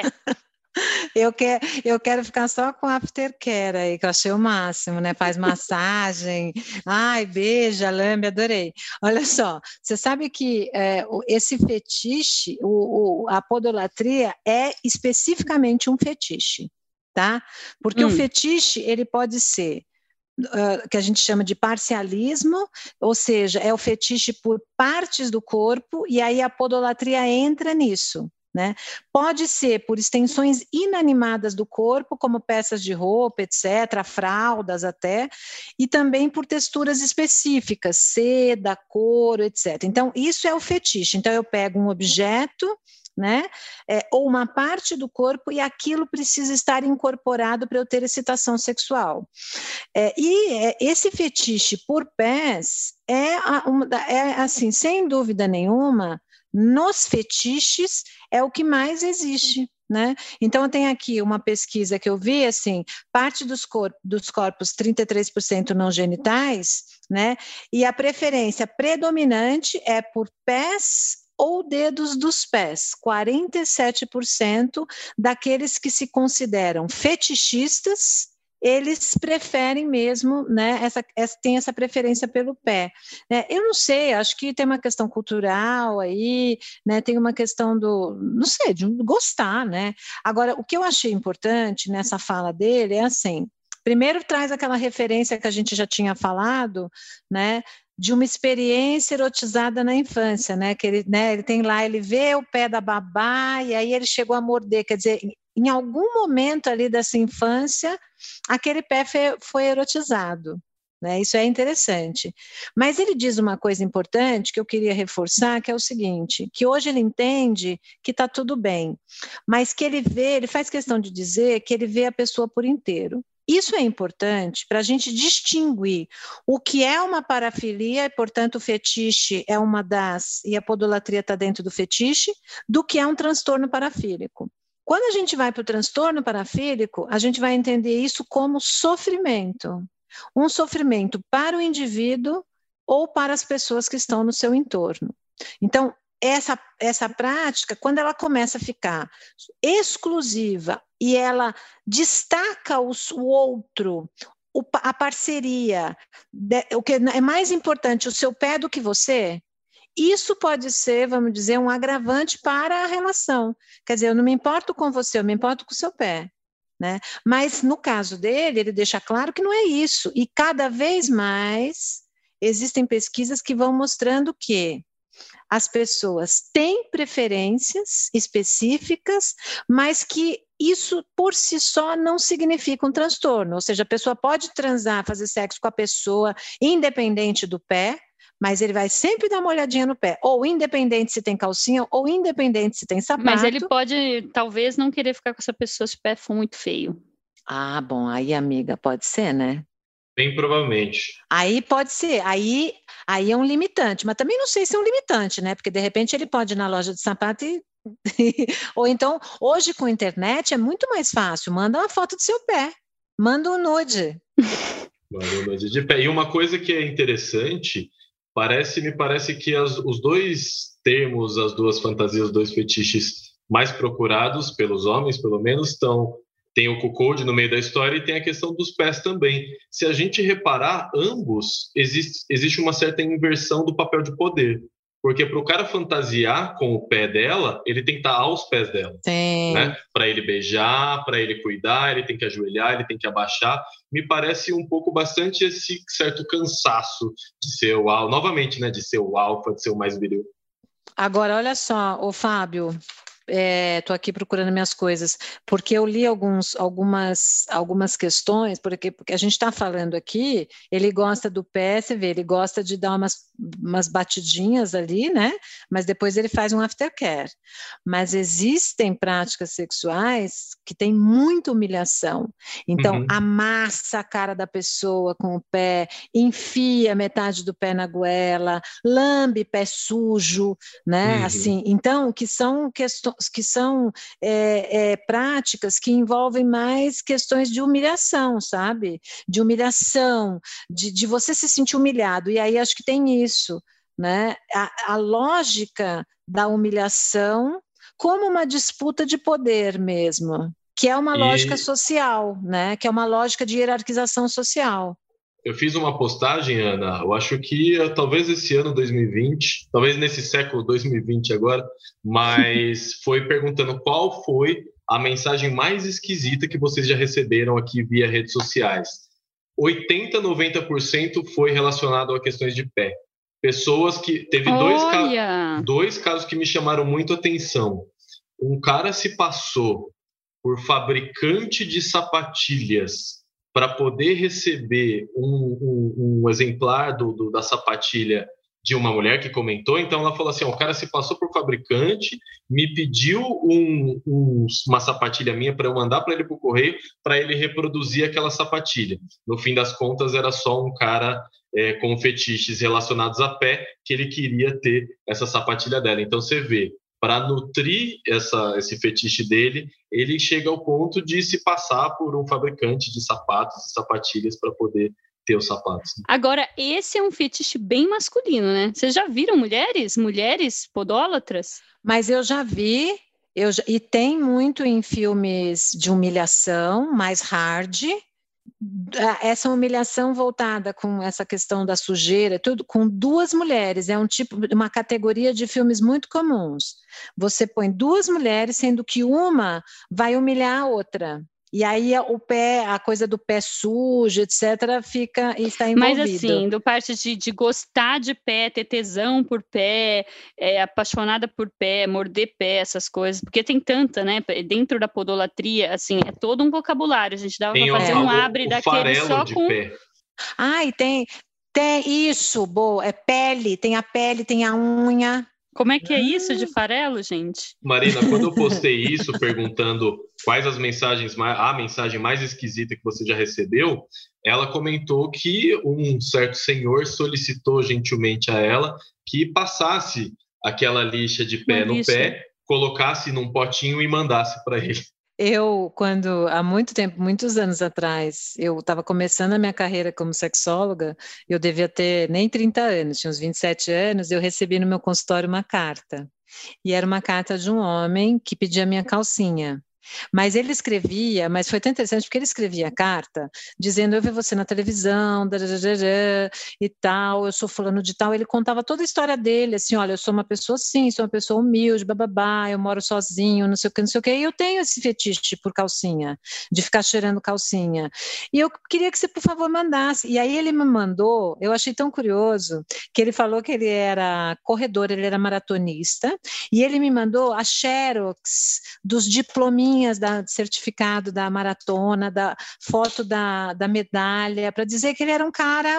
Eu, quer, eu quero ficar só com aftercare aí, que eu achei o máximo, né? Faz massagem, ai, beija, lambe, adorei. Olha só, você sabe que é, esse fetiche, o, o, a podolatria é especificamente um fetiche, tá? Porque hum. o fetiche, ele pode ser, uh, que a gente chama de parcialismo, ou seja, é o fetiche por partes do corpo, e aí a podolatria entra nisso. Né? Pode ser por extensões inanimadas do corpo, como peças de roupa, etcétera, fraldas até, e também por texturas específicas, seda, couro, etcétera. Então, isso é o fetiche. Então, eu pego um objeto, né, é, ou uma parte do corpo, e aquilo precisa estar incorporado para eu ter excitação sexual. É, e é, esse fetiche por pés é, uma, é, assim, sem dúvida nenhuma, nos fetiches é o que mais existe, né? Então, eu tenho aqui uma pesquisa que eu vi, assim, parte dos, corp- dos corpos, trinta e três por cento não genitais, né? E a preferência predominante é por pés ou dedos dos pés. quarenta e sete por cento daqueles que se consideram fetichistas, eles preferem mesmo, né, essa, essa, tem essa preferência pelo pé. É, eu não sei, acho que tem uma questão cultural aí, né, tem uma questão do, não sei, de gostar, né? Agora, o que eu achei importante nessa fala dele é assim, primeiro traz aquela referência que a gente já tinha falado, né, de uma experiência erotizada na infância, né, que ele, né, ele tem lá, ele vê o pé da babá e aí ele chegou a morder, quer dizer, em algum momento ali dessa infância, aquele pé foi, foi erotizado, né? Isso é interessante. Mas ele diz uma coisa importante que eu queria reforçar, que é o seguinte, que hoje ele entende que está tudo bem, mas que ele vê, ele faz questão de dizer que ele vê a pessoa por inteiro. Isso é importante para a gente distinguir o que é uma parafilia, e, portanto, o fetiche é uma das, e a podolatria está dentro do fetiche, do que é um transtorno parafílico. Quando a gente vai para o transtorno parafílico, a gente vai entender isso como sofrimento. Um sofrimento para o indivíduo ou para as pessoas que estão no seu entorno. Então, essa, essa prática, quando ela começa a ficar exclusiva e ela destaca os, o outro, o, a parceria, de, o que é mais importante, o seu pé do que você, isso pode ser, vamos dizer, um agravante para a relação. Quer dizer, eu não me importo com você, eu me importo com o seu pé. Né? Mas, no caso dele, ele deixa claro que não é isso. E cada vez mais existem pesquisas que vão mostrando que as pessoas têm preferências específicas, mas que isso por si só não significa um transtorno. Ou seja, a pessoa pode transar, fazer sexo com a pessoa, independente do pé, mas ele vai sempre dar uma olhadinha no pé, ou independente se tem calcinha, ou independente se tem sapato. Mas ele pode, talvez, não querer ficar com essa pessoa se o pé for muito feio. Ah, bom, aí, amiga, pode ser, né? Bem provavelmente. Aí pode ser, aí, aí é um limitante, mas também não sei se é um limitante, né? Porque, de repente, ele pode ir na loja de sapato e... ou então, hoje com a internet é muito mais fácil, manda uma foto do seu pé, manda um nude. Manda um nude de pé. E uma coisa que é interessante... Parece, me parece que as, os dois termos, as duas fantasias, os dois fetiches mais procurados pelos homens, pelo menos, estão, tem o cuckold no meio da história e tem a questão dos pés também. Se a gente reparar, ambos, existe, existe uma certa inversão do papel de poder. Porque para o cara fantasiar com o pé dela, ele tem que estar aos pés dela. Né? Para ele beijar, para ele cuidar, ele tem que ajoelhar, ele tem que abaixar. Me parece um pouco bastante esse certo cansaço de ser o alfa, novamente, né? De ser o alfa, de ser o mais viril. Agora, olha só, ô Fábio, estou é, aqui procurando minhas coisas, porque eu li alguns, algumas, algumas questões, porque, porque a gente está falando aqui, ele gosta do pé, você vê, ele gosta de dar umas, umas batidinhas ali, né? Mas depois ele faz um aftercare. Mas existem práticas sexuais que têm muita humilhação. Então, uhum. amassa a cara da pessoa com o pé, enfia metade do pé na goela, lambe pé sujo, né? Uhum. Assim, então, que são questões que são é, é, práticas que envolvem mais questões de humilhação, sabe? De humilhação, de, de você se sentir humilhado. E aí acho que tem isso, né? A, a lógica da humilhação como uma disputa de poder mesmo, que é uma e... lógica social, né? Que é uma lógica de hierarquização social. Eu fiz uma postagem, Ana, eu acho que talvez esse ano dois mil e vinte, talvez nesse século dois mil e vinte agora, mas foi perguntando qual foi a mensagem mais esquisita que vocês já receberam aqui via redes sociais. oitenta, noventa por cento foi relacionado a questões de pé. Pessoas que... Teve dois, ca... dois casos que me chamaram muito a atenção. Um cara se passou por fabricante de sapatilhas para poder receber um, um, um exemplar do, do, da sapatilha de uma mulher que comentou. Então ela falou assim, ó, o cara se passou por fabricante, me pediu um, um, uma sapatilha minha para eu mandar para ele para o correio, para ele reproduzir aquela sapatilha. No fim das contas era só um cara é, com fetiches relacionados a pé que ele queria ter essa sapatilha dela. Então você vê, para nutrir essa, esse fetiche dele, ele chega ao ponto de se passar por um fabricante de sapatos e sapatilhas para poder ter os sapatos. Agora, esse é um fetiche bem masculino, né? Vocês já viram mulheres? Mulheres podólatras? Mas eu já vi, eu já, e tem muito em filmes de humilhação, mais hard, essa humilhação voltada com essa questão da sujeira, tudo com duas mulheres, é um tipo, uma categoria de filmes muito comuns. Você põe duas mulheres, sendo que uma vai humilhar a outra. E aí o pé, a coisa do pé sujo, etcétera, fica está envolvido. Mas assim, do parte de, de gostar de pé, ter tesão por pé, é, apaixonada por pé, morder pé, essas coisas, porque tem tanta, né? Dentro da podolatria, assim, é todo um vocabulário. A gente dava para fazer o, um abre o daquele só de com... pé. Ah, e tem, tem isso, boa, é pele, tem a pele, tem a unha. Como é que é isso de farelo, gente? Marina, quando eu postei isso, perguntando quais as mensagens, mais, a mensagem mais esquisita que você já recebeu, ela comentou que um certo senhor solicitou gentilmente a ela que passasse aquela lixa de pé Uma no lixa. pé, colocasse num potinho e mandasse para ele. Eu, quando, há muito tempo, muitos anos atrás, eu estava começando a minha carreira como sexóloga, eu devia ter nem trinta anos, tinha uns vinte e sete anos, eu recebi no meu consultório uma carta. E era uma carta de um homem que pedia minha calcinha. Mas ele escrevia, mas foi tão interessante porque ele escrevia a carta dizendo, eu vi você na televisão, dadadadá, e tal, eu sou fulano de tal, ele contava toda a história dele, assim, olha, eu sou uma pessoa assim, sou uma pessoa humilde, bababá, eu moro sozinho, não sei o que, não sei o que, e eu tenho esse fetiche por calcinha, de ficar cheirando calcinha, e eu queria que você, por favor, mandasse, e aí ele me mandou, eu achei tão curioso, que ele falou que ele era corredor, ele era maratonista, e ele me mandou a xerox dos diplominhas da certificado da maratona, da foto da, da medalha, para dizer que ele era um cara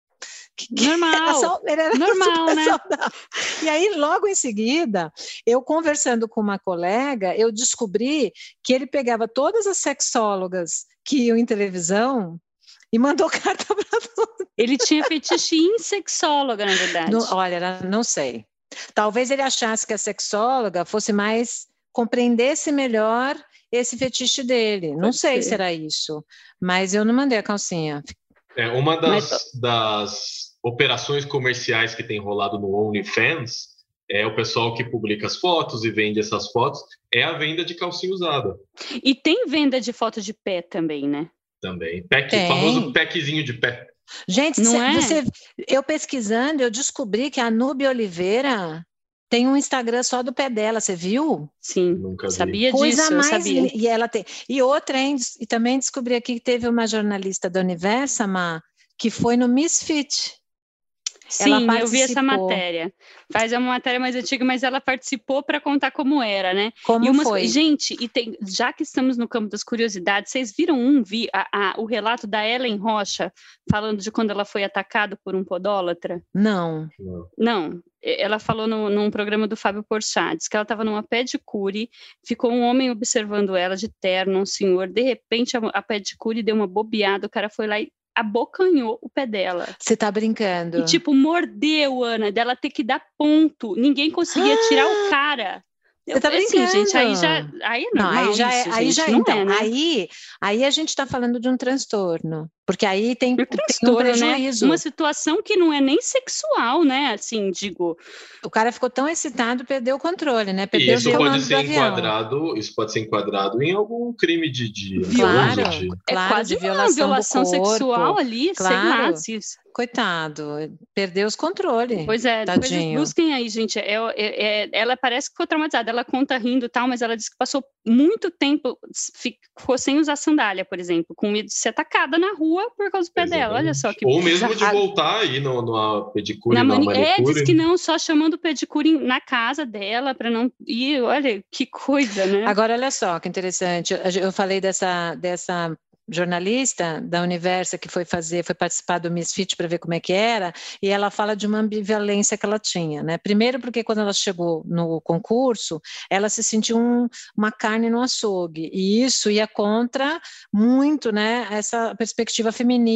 que, que normal, era só, ele era normal, né? Saudável. E aí, logo em seguida, eu conversando com uma colega, eu descobri que ele pegava todas as sexólogas que iam em televisão e mandou carta para todas. Ele tinha fetiche em sexóloga, na verdade. Não, olha, não sei. Talvez ele achasse que a sexóloga fosse mais... compreendesse melhor esse fetiche dele. Pode não sei ser. Se era isso, mas eu não mandei a calcinha. É, uma das, mas... das operações comerciais que tem rolado no OnlyFans é o pessoal que publica as fotos e vende essas fotos, é a venda de calcinha usada. E tem venda de foto de pé também, né? Também. Pack, o famoso packzinho de pé. Gente, não cê, é? Você, eu pesquisando, eu descobri que a Nubia Oliveira... tem um Instagram só do pé dela, você viu? Sim, nunca vi. Sabia Coisa disso, mais, eu sabia. E, ela tem, e outra, hein, e também descobri aqui que teve uma jornalista da Universama que foi no Misfit. Sim, eu vi essa matéria. Faz uma matéria mais antiga, mas ela participou para contar como era, né? Como e umas, foi? Gente, e tem, já que estamos no campo das curiosidades, vocês viram um, vi, a, a, o relato da Ellen Rocha falando de quando ela foi atacada por um podólatra? Não. Não. Ela falou no, num programa do Fábio Porchat, disse que ela estava numa pedicure, ficou um homem observando ela de terno, um senhor, de repente a, a pedicure deu uma bobeada, o cara foi lá e abocanhou o pé dela. Você tá brincando? E tipo, mordeu, Ana, dela ter que dar ponto. Ninguém conseguia ah, tirar o cara. Você tá assim, brincando? gente, aí já, aí é normal, não, aí já isso, é, aí gente, já, não então, é, né? aí, aí a gente está falando de um transtorno, porque aí tem, um tem transtorno, um prejuízo. Né? Uma situação que não é nem sexual, né? Assim, digo. O cara ficou tão excitado, perdeu o controle, né? Perdeu e isso o pode ser do enquadrado, avião. Isso pode ser enquadrado em algum crime de, de claro, abuso, de... É claro, quase de violação, uma violação do corpo, sexual ali, claro. sei lá. Se... Coitado, perdeu os controles. Pois é, depois tadinho. Busquem aí, gente. É, é, é, ela parece que ficou traumatizada. Ela conta rindo e tal, mas ela disse que passou muito tempo, ficou sem usar sandália, por exemplo, com medo de ser atacada na rua por causa do pé Exatamente. dela. Olha só que Ou mesmo bizarro. de voltar aí no, no pedicure, na mani... manicure. É, diz que não, só chamando o pedicure na casa dela para não ir. Olha que coisa, né? Agora, olha só que interessante. Eu falei dessa, dessa jornalista da Universa que foi fazer, foi participar do Misfit para ver como é que era, e ela fala de uma ambivalência que ela tinha, né? Primeiro porque quando ela chegou no concurso, ela se sentiu um, uma carne no açougue, e isso ia contra muito, né, essa perspectiva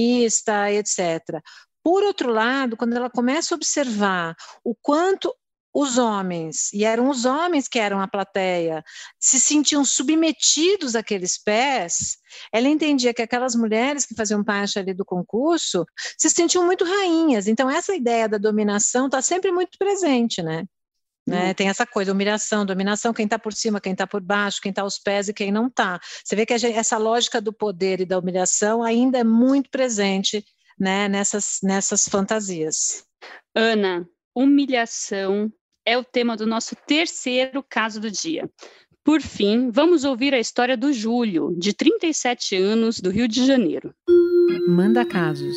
feminista, etcétera. Por outro lado, quando ela começa a observar o quanto os homens, e eram os homens que eram a plateia, se sentiam submetidos àqueles pés, ela entendia que aquelas mulheres que faziam parte ali do concurso se sentiam muito rainhas. Então, essa ideia da dominação está sempre muito presente, né? Hum. né? Tem essa coisa, humilhação, dominação, quem está por cima, quem está por baixo, quem está aos pés e quem não está. Você vê que a gente, essa lógica do poder e da humilhação ainda é muito presente, né, nessas, nessas fantasias. Ana, humilhação é o tema do nosso terceiro caso do dia. Por fim, vamos ouvir a história do Júlio, de trinta e sete anos, do Rio de Janeiro. Manda casos.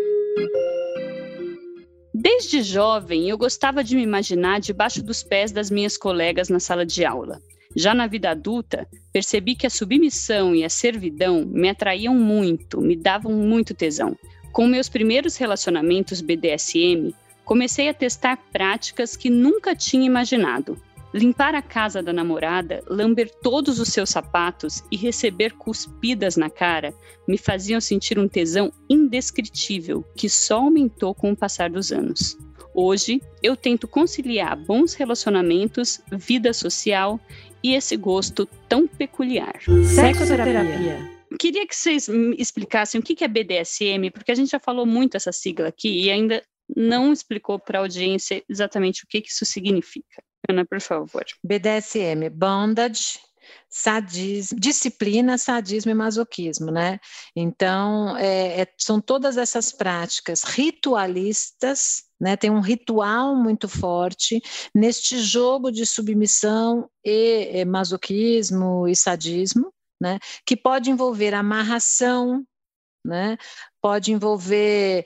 Desde jovem, eu gostava de me imaginar debaixo dos pés das minhas colegas na sala de aula. Já na vida adulta, percebi que a submissão e a servidão me atraíam muito, me davam muito tesão. Com meus primeiros relacionamentos B D S M, comecei a testar práticas que nunca tinha imaginado. Limpar a casa da namorada, lamber todos os seus sapatos e receber cuspidas na cara me faziam sentir um tesão indescritível que só aumentou com o passar dos anos. Hoje, eu tento conciliar bons relacionamentos, vida social e esse gosto tão peculiar. Sexoterapia. Queria que vocês me explicassem o que é B D S M, porque a gente já falou muito essa sigla aqui e ainda não explicou para a audiência exatamente o que isso significa. Ana, por favor. B D S M, bondage, sadismo, disciplina, sadismo e masoquismo, né? Então, é, é, são todas essas práticas ritualistas, né? Tem um ritual muito forte neste jogo de submissão e, e masoquismo e sadismo, né? Que pode envolver amarração, né? Pode envolver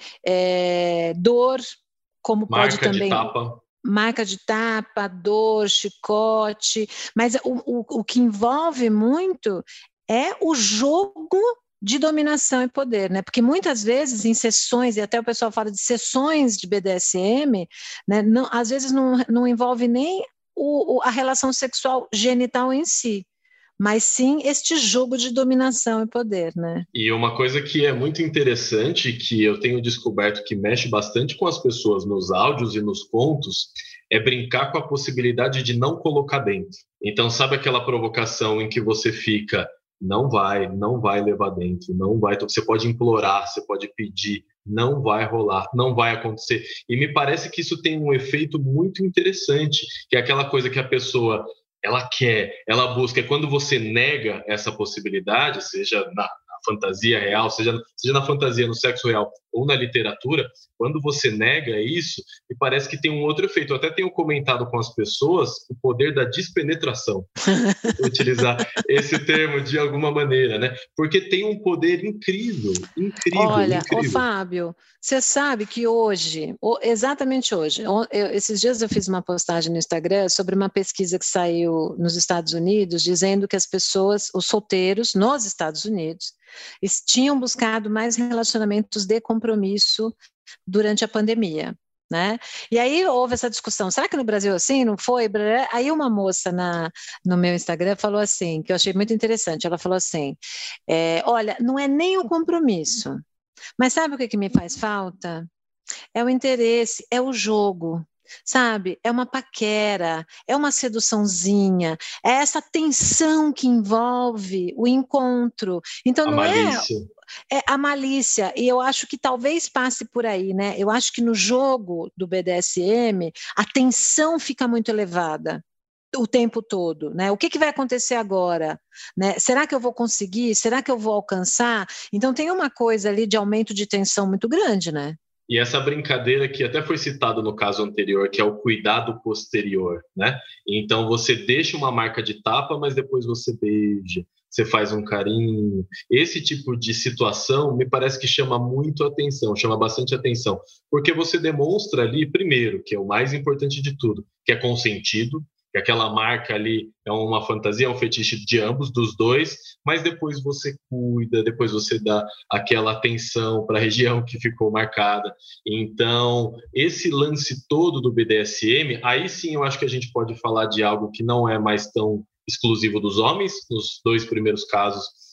é, dor, como marca pode também... de tapa. Marca de tapa, dor, chicote, mas o, o, o que envolve muito é o jogo de dominação e poder, né? Porque muitas vezes em sessões, e até o pessoal fala de sessões de B D S M, né? Não, às vezes não, não envolve nem o, o, a relação sexual genital em si, mas sim este jogo de dominação e poder, né? E uma coisa que é muito interessante, que eu tenho descoberto que mexe bastante com as pessoas nos áudios e nos contos, é brincar com a possibilidade de não colocar dentro. Então, sabe aquela provocação em que você fica, não vai, não vai levar dentro, não vai, você pode implorar, você pode pedir, não vai rolar, não vai acontecer. E me parece que isso tem um efeito muito interessante, que é aquela coisa que a pessoa... ela quer, ela busca. É quando você nega essa possibilidade, seja na, na fantasia real, seja, seja na fantasia, no sexo real ou na literatura, quando você nega isso, me parece que tem um outro efeito. Eu até tenho comentado com as pessoas o poder da despenetração. Vou utilizar esse termo de alguma maneira, né? Porque tem um poder incrível, incrível, Olha, incrível. Ô Fábio, você sabe que hoje, exatamente hoje, eu, esses dias eu fiz uma postagem no Instagram sobre uma pesquisa que saiu nos Estados Unidos, dizendo que as pessoas, os solteiros nos Estados Unidos, tinham buscado mais relacionamentos de compromisso durante a pandemia, né? E aí houve essa discussão, será que no Brasil assim, não foi? Aí uma moça na, no meu Instagram falou assim, que eu achei muito interessante, ela falou assim, é, olha, não é nem o compromisso, mas sabe o que, que me faz falta? É o interesse, é o jogo, sabe? É uma paquera, é uma seduçãozinha, é essa tensão que envolve o encontro. Então, a não malícia. é, é a malícia, e eu acho que talvez passe por aí, né? Eu acho que no jogo do B D S M, a tensão fica muito elevada o tempo todo, né? O que, que vai acontecer agora? Né? Será que eu vou conseguir? Será que eu vou alcançar? Então tem uma coisa ali de aumento de tensão muito grande, né? E essa brincadeira que até foi citado no caso anterior, que é o cuidado posterior, né? Então você deixa uma marca de tapa, mas depois você beija, você faz um carinho. Esse tipo de situação me parece que chama muito atenção, chama bastante atenção, porque você demonstra ali, primeiro, que é o mais importante de tudo, que é consentido, que aquela marca ali é uma fantasia, é um fetiche de ambos, dos dois, mas depois você cuida, depois você dá aquela atenção para a região que ficou marcada. Então, esse lance todo do B D S M, aí sim eu acho que a gente pode falar de algo que não é mais tão exclusivo dos homens, nos dois primeiros casos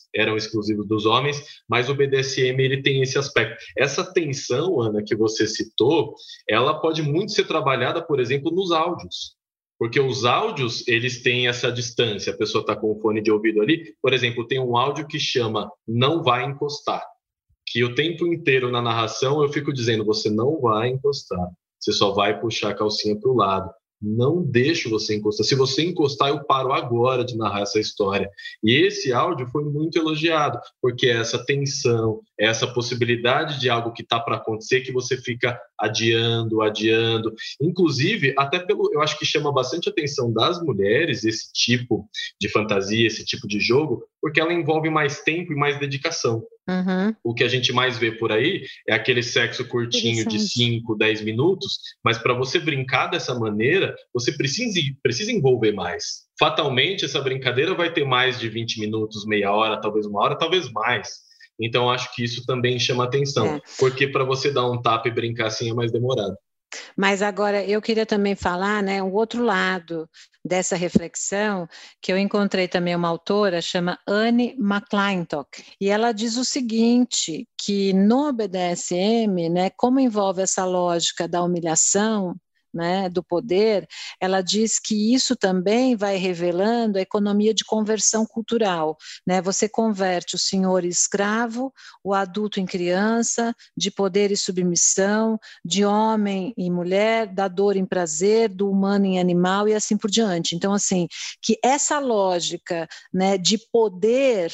eram exclusivos dos homens, mas o B D S M ele tem esse aspecto. Essa tensão, Ana, que você citou, ela pode muito ser trabalhada, por exemplo, nos áudios. Porque os áudios, eles têm essa distância, a pessoa está com o fone de ouvido ali. Por exemplo, tem um áudio que chama Não Vai Encostar, que o tempo inteiro na narração eu fico dizendo, você não vai encostar, você só vai puxar a calcinha para o lado. Não deixo você encostar. Se você encostar, eu paro agora de narrar essa história. E esse áudio foi muito elogiado, porque essa tensão, essa possibilidade de algo que está para acontecer, que você fica adiando, adiando. Inclusive, até pelo, eu acho que chama bastante atenção das mulheres esse tipo de fantasia, esse tipo de jogo, porque ela envolve mais tempo e mais dedicação. Uhum. O que a gente mais vê por aí é aquele sexo curtinho de cinco, dez minutos, mas para você brincar dessa maneira, você precisa, precisa envolver mais. Fatalmente, essa brincadeira vai ter mais de vinte minutos, meia hora, talvez uma hora, talvez mais. Então, acho que isso também chama atenção, é. Porque para você dar um tapa e brincar assim é mais demorado. Mas agora eu queria também falar, né, o outro lado dessa reflexão, que eu encontrei também uma autora, chama Anne McClintock, e ela diz o seguinte, que no B D S M, né, como envolve essa lógica da humilhação, né, do poder, ela diz que isso também vai revelando a economia de conversão cultural, né? Você converte o senhor em escravo, o adulto em criança, de poder e submissão, de homem em mulher, da dor em prazer, do humano em animal e assim por diante. Então, assim, que essa lógica, né, de poder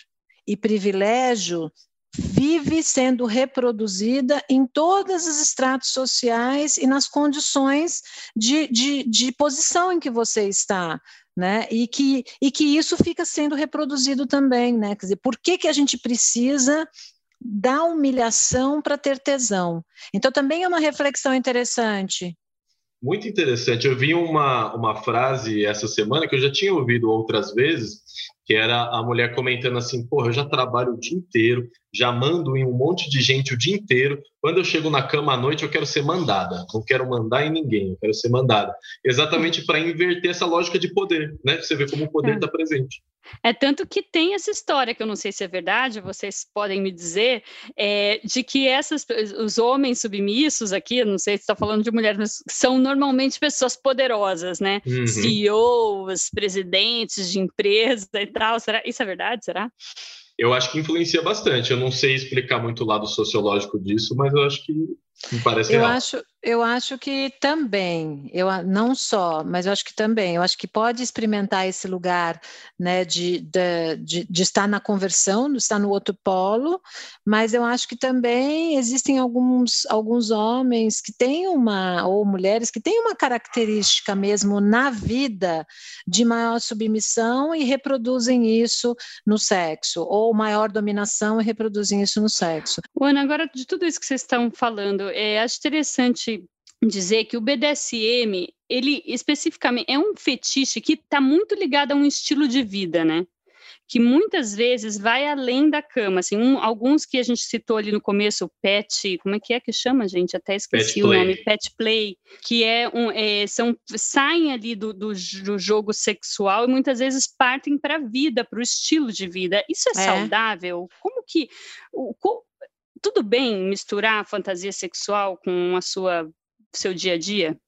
e privilégio vive sendo reproduzida em todos os estratos sociais e nas condições de, de, de posição em que você está, né? E que, e que isso fica sendo reproduzido também, né? Quer dizer, por que que a gente precisa da humilhação para ter tesão? Então, também é uma reflexão interessante. Muito interessante. Eu vi uma, uma frase essa semana que eu já tinha ouvido outras vezes, que era a mulher comentando assim, porra, eu já trabalho o dia inteiro, já mando em um monte de gente o dia inteiro, quando eu chego na cama à noite eu quero ser mandada, não quero mandar em ninguém, eu quero ser mandada. Exatamente para inverter essa lógica de poder, né? Você vê como o poder está é. presente. É tanto que tem essa história, que eu não sei se é verdade, vocês podem me dizer, é, de que essas, os homens submissos aqui, não sei se está falando de mulheres, mas são normalmente pessoas poderosas, né? Uhum. C E Os, presidentes de empresa e tal. Será? Isso é verdade? Será? Eu acho que influencia bastante. Eu não sei explicar muito o lado sociológico disso, mas eu acho que me parece eu real. acho Eu acho que também, eu, não só, mas eu acho que também, eu acho que pode experimentar esse lugar, né, de, de, de, de estar na conversão, de estar no outro polo, mas eu acho que também existem alguns, alguns homens que têm uma, ou mulheres que têm uma característica mesmo na vida de maior submissão e reproduzem isso no sexo, ou maior dominação e reproduzem isso no sexo. Ana, agora de tudo isso que vocês estão falando, é, acho interessante dizer que o B D S M, ele especificamente é um fetiche que está muito ligado a um estilo de vida, né? Que muitas vezes vai além da cama, assim, um, alguns que a gente citou ali no começo, o pet, como é que é que chama, gente? Até esqueci o nome, pet play, que é um, é, são, saem ali do, do, do jogo sexual e muitas vezes partem para a vida, para o estilo de vida. Isso é, é. saudável? Como que... O, co, tudo bem misturar a fantasia sexual com a sua... seu dia a dia?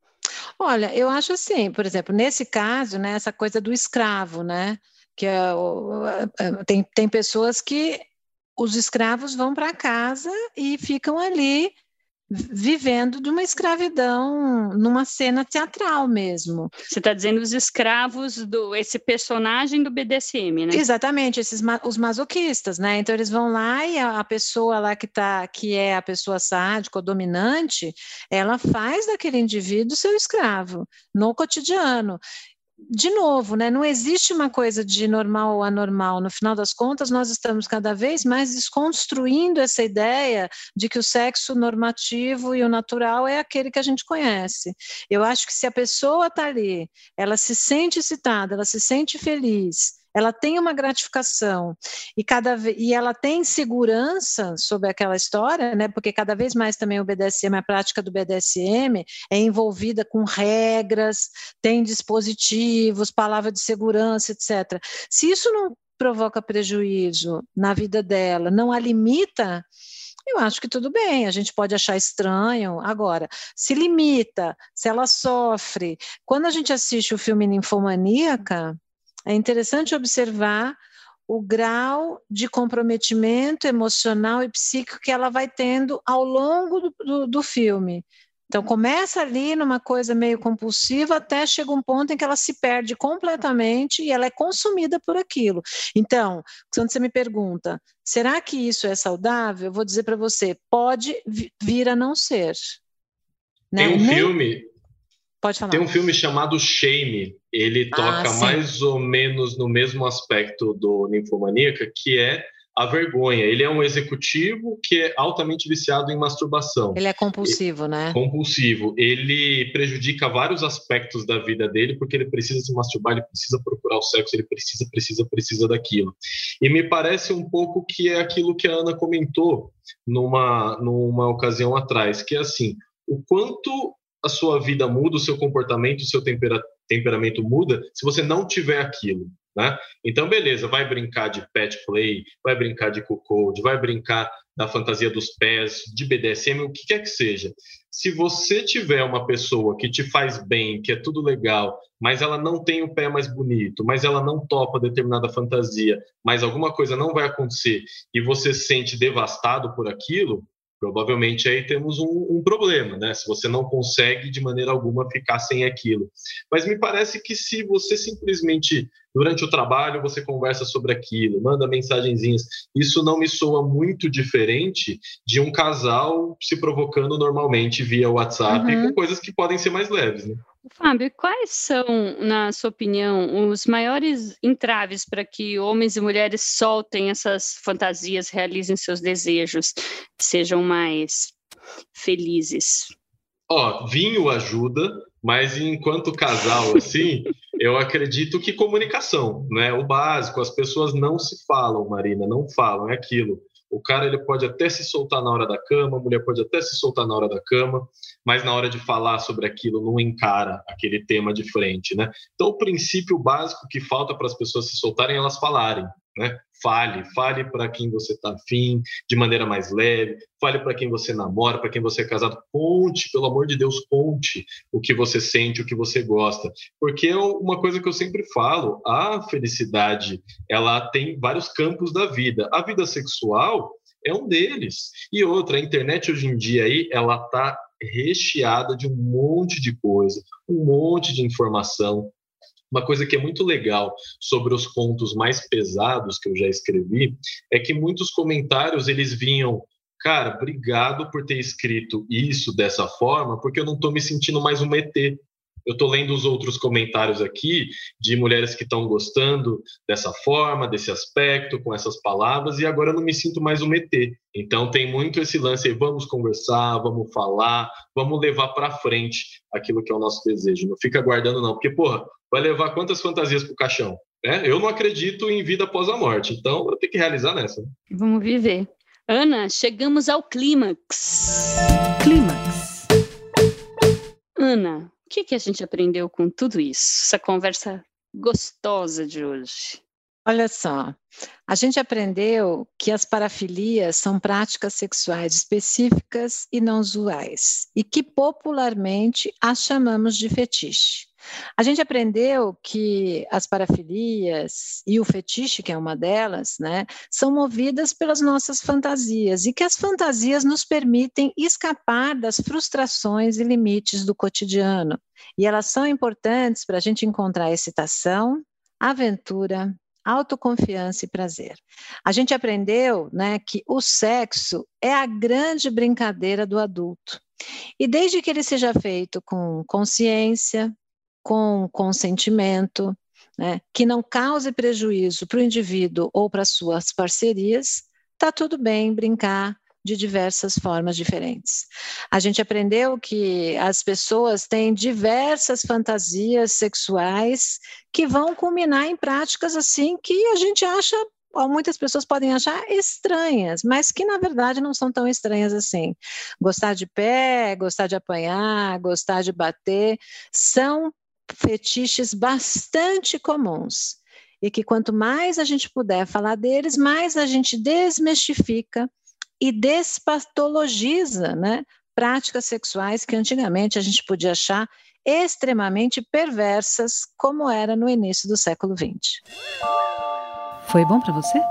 Olha, eu acho assim, por exemplo, nesse caso, né, essa coisa do escravo, né, que é, tem, tem pessoas que os escravos vão para casa e ficam ali vivendo de uma escravidão numa cena teatral mesmo. Você está dizendo os escravos, do esse personagem do B D S M, né? Exatamente, esses, os masoquistas, né? Então eles vão lá e a, a pessoa lá que, tá, que é a pessoa sádica ou dominante, ela faz daquele indivíduo seu escravo no cotidiano. De novo, né, não existe uma coisa de normal ou anormal. No final das contas, nós estamos cada vez mais desconstruindo essa ideia de que o sexo normativo e o natural é aquele que a gente conhece. Eu acho que se a pessoa está ali, ela se sente excitada, ela se sente feliz, ela tem uma gratificação e, cada, e ela tem segurança sobre aquela história, né? Porque cada vez mais também o B D S M, a prática do B D S M é envolvida com regras, tem dispositivos, palavra de segurança, etcétera. Se isso não provoca prejuízo na vida dela, não a limita, eu acho que tudo bem, a gente pode achar estranho. Agora, se limita, se ela sofre. Quando a gente assiste o filme Ninfomaníaca, é interessante observar o grau de comprometimento emocional e psíquico que ela vai tendo ao longo do, do, do filme. Então, começa ali numa coisa meio compulsiva, até chega um ponto em que ela se perde completamente e ela é consumida por aquilo. Então, quando você me pergunta, será que isso é saudável? Eu vou dizer para você, pode vir a não ser. Né? Tem um Nem... filme... Pode falar. Tem um filme chamado Shame, ele toca ah, mais ou menos no mesmo aspecto do Ninfomaníaca, que é a vergonha. Ele é um executivo que é altamente viciado em masturbação. Ele é compulsivo, né? Compulsivo. Ele prejudica vários aspectos da vida dele, porque ele precisa se masturbar, ele precisa procurar o sexo, ele precisa, precisa, precisa daquilo. E me parece um pouco que é aquilo que a Ana comentou numa, numa ocasião atrás, que é assim, o quanto a sua vida muda, o seu comportamento, o seu tempera, temperamento muda se você não tiver aquilo, né? Então, beleza, vai brincar de pet play, vai brincar de cuckold, vai brincar da fantasia dos pés, de B D S M, o que quer que seja. Se você tiver uma pessoa que te faz bem, que é tudo legal, mas ela não tem o pé mais bonito, mas ela não topa determinada fantasia, mas alguma coisa não vai acontecer e você se sente devastado por aquilo, provavelmente aí temos um, um problema, né? Se você não consegue de maneira alguma ficar sem aquilo. Mas me parece que se você simplesmente, durante o trabalho, você conversa sobre aquilo, manda mensagenzinhas, isso não me soa muito diferente de um casal se provocando normalmente via WhatsApp, uhum, com coisas que podem ser mais leves, né? Fábio, quais são, na sua opinião, os maiores entraves para que homens e mulheres soltem essas fantasias, realizem seus desejos, sejam mais felizes? Ó, vinho ajuda, mas enquanto casal, assim, eu acredito que comunicação, né? O básico, as pessoas não se falam, Marina, não falam, é aquilo. O cara ele pode até se soltar na hora da cama, a mulher pode até se soltar na hora da cama, mas na hora de falar sobre aquilo não encara aquele tema de frente, né? Então o princípio básico que falta para as pessoas se soltarem é elas falarem, né? Fale, fale para quem você está afim, de maneira mais leve, fale para quem você namora, para quem você é casado, conte, pelo amor de Deus, conte o que você sente, o que você gosta, porque é uma coisa que eu sempre falo, a felicidade, ela tem vários campos da vida, a vida sexual é um deles, e outra, a internet hoje em dia aí, ela está recheada de um monte de coisa, um monte de informação. Uma coisa que é muito legal sobre os contos mais pesados que eu já escrevi é que muitos comentários eles vinham, cara, obrigado por ter escrito isso dessa forma, porque eu não estou me sentindo mais um E T. Eu estou lendo os outros comentários aqui de mulheres que estão gostando dessa forma, desse aspecto, com essas palavras, e agora eu não me sinto mais um E T. Então tem muito esse lance aí, vamos conversar, vamos falar, vamos levar para frente aquilo que é o nosso desejo. Não fica guardando não, porque, porra, vai levar quantas fantasias pro caixão? É? Eu não acredito em vida após a morte, então eu tenho que realizar nessa. Né? Vamos viver. Ana, chegamos ao clímax. Clímax. Ana, o que, que a gente aprendeu com tudo isso? Essa conversa gostosa de hoje. Olha só, a gente aprendeu que as parafilias são práticas sexuais específicas e não usuais, e que popularmente as chamamos de fetiche. A gente aprendeu que as parafilias e o fetiche, que é uma delas, né, são movidas pelas nossas fantasias, e que as fantasias nos permitem escapar das frustrações e limites do cotidiano. E elas são importantes para a gente encontrar excitação, aventura, autoconfiança e prazer. A gente aprendeu, né, que o sexo é a grande brincadeira do adulto. E desde que ele seja feito com consciência, com consentimento, né, que não cause prejuízo para o indivíduo ou para suas parcerias, está tudo bem brincar de diversas formas diferentes. A gente aprendeu que as pessoas têm diversas fantasias sexuais que vão culminar em práticas assim que a gente acha, ou muitas pessoas podem achar estranhas, mas que na verdade não são tão estranhas assim. Gostar de pé, gostar de apanhar, gostar de bater, são fetiches bastante comuns. e que quanto mais a gente puder falar deles, mais a gente desmistifica e despatologiza, né, práticas sexuais que antigamente a gente podia achar extremamente perversas, como era no início do século vinte. Foi bom para você?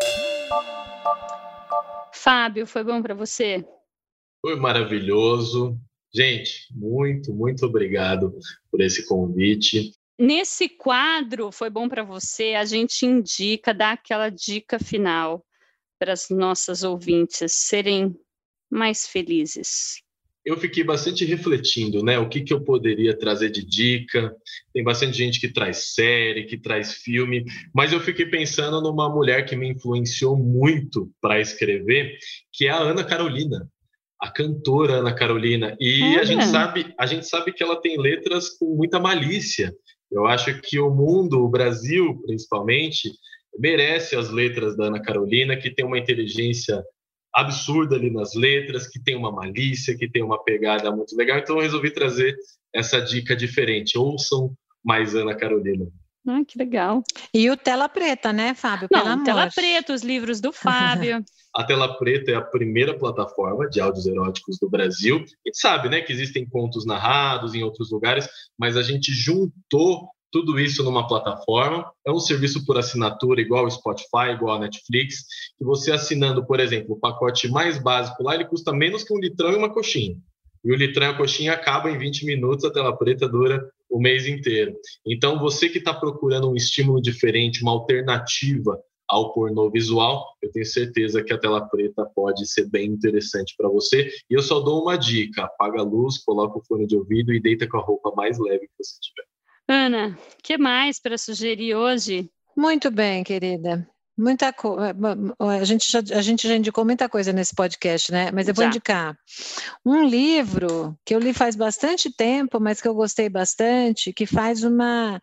Fábio, foi bom para você? Foi maravilhoso. Gente, muito, muito obrigado por esse convite. Nesse quadro, foi bom para você, a gente indica, dá aquela dica final para as nossas ouvintes serem mais felizes. Eu fiquei bastante refletindo, né? O que, que eu poderia trazer de dica. Tem bastante gente que traz série, que traz filme, mas eu fiquei pensando numa mulher que me influenciou muito para escrever, que é a Ana Carolina, a cantora Ana Carolina. E é. a gente sabe, a gente sabe que ela tem letras com muita malícia. Eu acho que o mundo, o Brasil principalmente, merece as letras da Ana Carolina, que tem uma inteligência absurda ali nas letras, que tem uma malícia, que tem uma pegada muito legal. Então eu resolvi trazer essa dica diferente. Ouçam mais Ana Carolina. Ah, que legal. E o Tela Preta, né, Fábio? Não, Pelo amor. Tela Preta, os livros do Fábio. A Tela Preta é a primeira plataforma de áudios eróticos do Brasil. A gente sabe, né, que existem contos narrados em outros lugares, mas a gente juntou tudo isso numa plataforma. É um serviço por assinatura igual ao Spotify, igual a Netflix, que você assinando, por exemplo, o pacote mais básico lá, ele custa menos que um litrão e uma coxinha. E o litrão e a coxinha acabam em vinte minutos, a Tela Preta dura o mês inteiro. Então, você que está procurando um estímulo diferente, uma alternativa ao pornô visual, eu tenho certeza que a Tela Preta pode ser bem interessante para você. E eu só dou uma dica: apaga a luz, coloca o fone de ouvido e deita com a roupa mais leve que você tiver. Ana, o que mais para sugerir hoje? Muito bem, querida. Muita coisa. A gente, já, a gente já indicou muita coisa nesse podcast, né? Mas eu vou já. indicar um livro que eu li faz bastante tempo, mas que eu gostei bastante, que faz uma,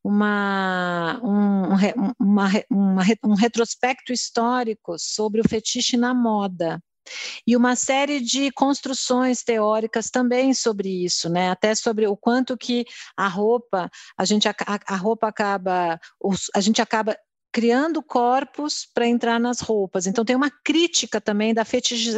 uma, um, uma, uma, um retrospecto histórico sobre o fetiche na moda. E uma série de construções teóricas também sobre isso, né? Até sobre o quanto que a roupa, a gente a, a roupa acaba, a gente acaba criando corpos para entrar nas roupas. Então tem uma crítica também da fetiche,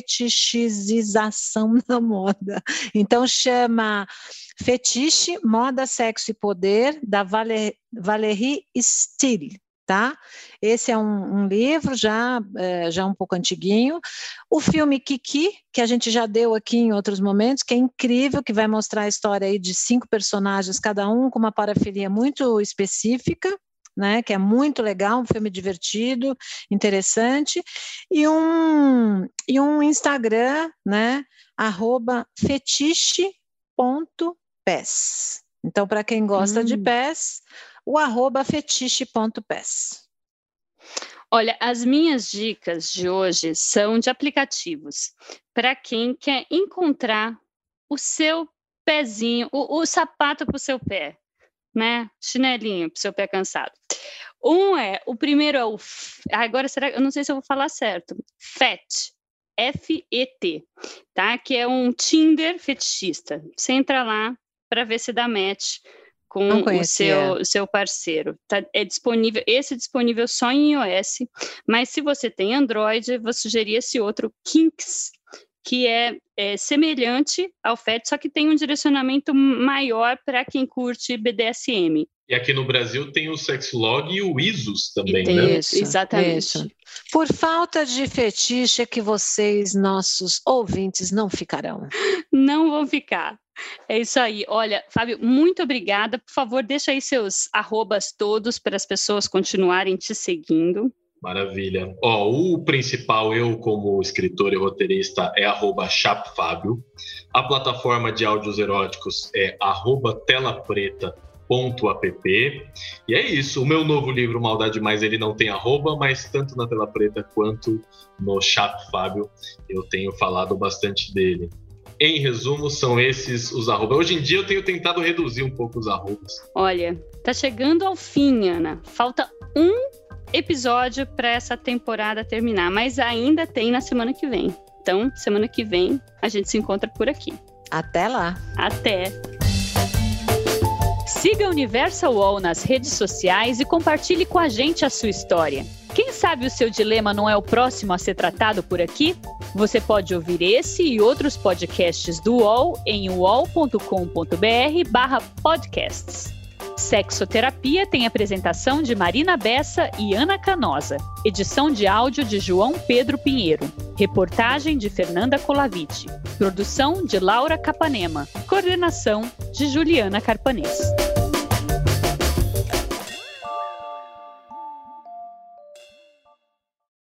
fetichização da moda. Então chama Fetiche, Moda, Sexo e Poder, da Valérie, Valérie Steele. Tá? Esse é um, um livro já, é, já um pouco antiguinho. O filme Kiki, que a gente já deu aqui em outros momentos, que é incrível, que vai mostrar a história aí de cinco personagens, cada um com uma parafilia muito específica, né, que é muito legal, um filme divertido, interessante, e um, e um Instagram, né, arroba fetiche ponto pes. Então, para quem gosta hum. de pés, o arroba fetiche.pes. Olha, as minhas dicas de hoje são de aplicativos para quem quer encontrar o seu pezinho, o, o sapato para o seu pé, né? Chinelinho para o seu pé cansado. Um é, o primeiro é o, agora será, eu não sei se eu vou falar certo, Fet, F E T, tá? Que é um Tinder fetichista. Você entra lá para ver se dá match com o seu, o seu parceiro. Tá, é disponível, esse é disponível só em iOS, mas se você tem Android, eu vou sugerir esse outro, Kinks, que é, é semelhante ao Fet, só que tem um direcionamento maior para quem curte B D S M. E aqui no Brasil tem o Sexlog e o Isus também, tem, né? Isso, exatamente. Isso. Por falta de fetiche é que vocês, nossos ouvintes, não ficarão. Não vão ficar. É isso aí. Olha, Fábio, muito obrigada. Por favor, deixa aí seus arrobas todos para as pessoas continuarem te seguindo. Maravilha. Ó, o principal, eu como escritor e roteirista, é arroba chapfábio. A plataforma de áudios eróticos é arroba telapreta ponto app. E é isso. O meu novo livro, Maldade Mais, ele não tem arroba, mas tanto na Tela Preta quanto no Chapfábio eu tenho falado bastante dele. Em resumo, são esses os arrobas. Hoje em dia eu tenho tentado reduzir um pouco os arrobas. Olha, tá chegando ao fim, Ana. Falta um episódio para essa temporada terminar, mas ainda tem na semana que vem. Então, semana que vem a gente se encontra por aqui. Até lá. Até. Siga Universal U O L nas redes sociais e compartilhe com a gente a sua história. Quem sabe o seu dilema não é o próximo a ser tratado por aqui? Você pode ouvir esse e outros podcasts do U O L em uol ponto com ponto br barra podcasts. Sexoterapia tem apresentação de Marina Bessa e Ana Canosa. Edição de áudio de João Pedro Pinheiro. Reportagem de Fernanda Colaviti. Produção de Laura Capanema. Coordenação de Juliana Carpanês.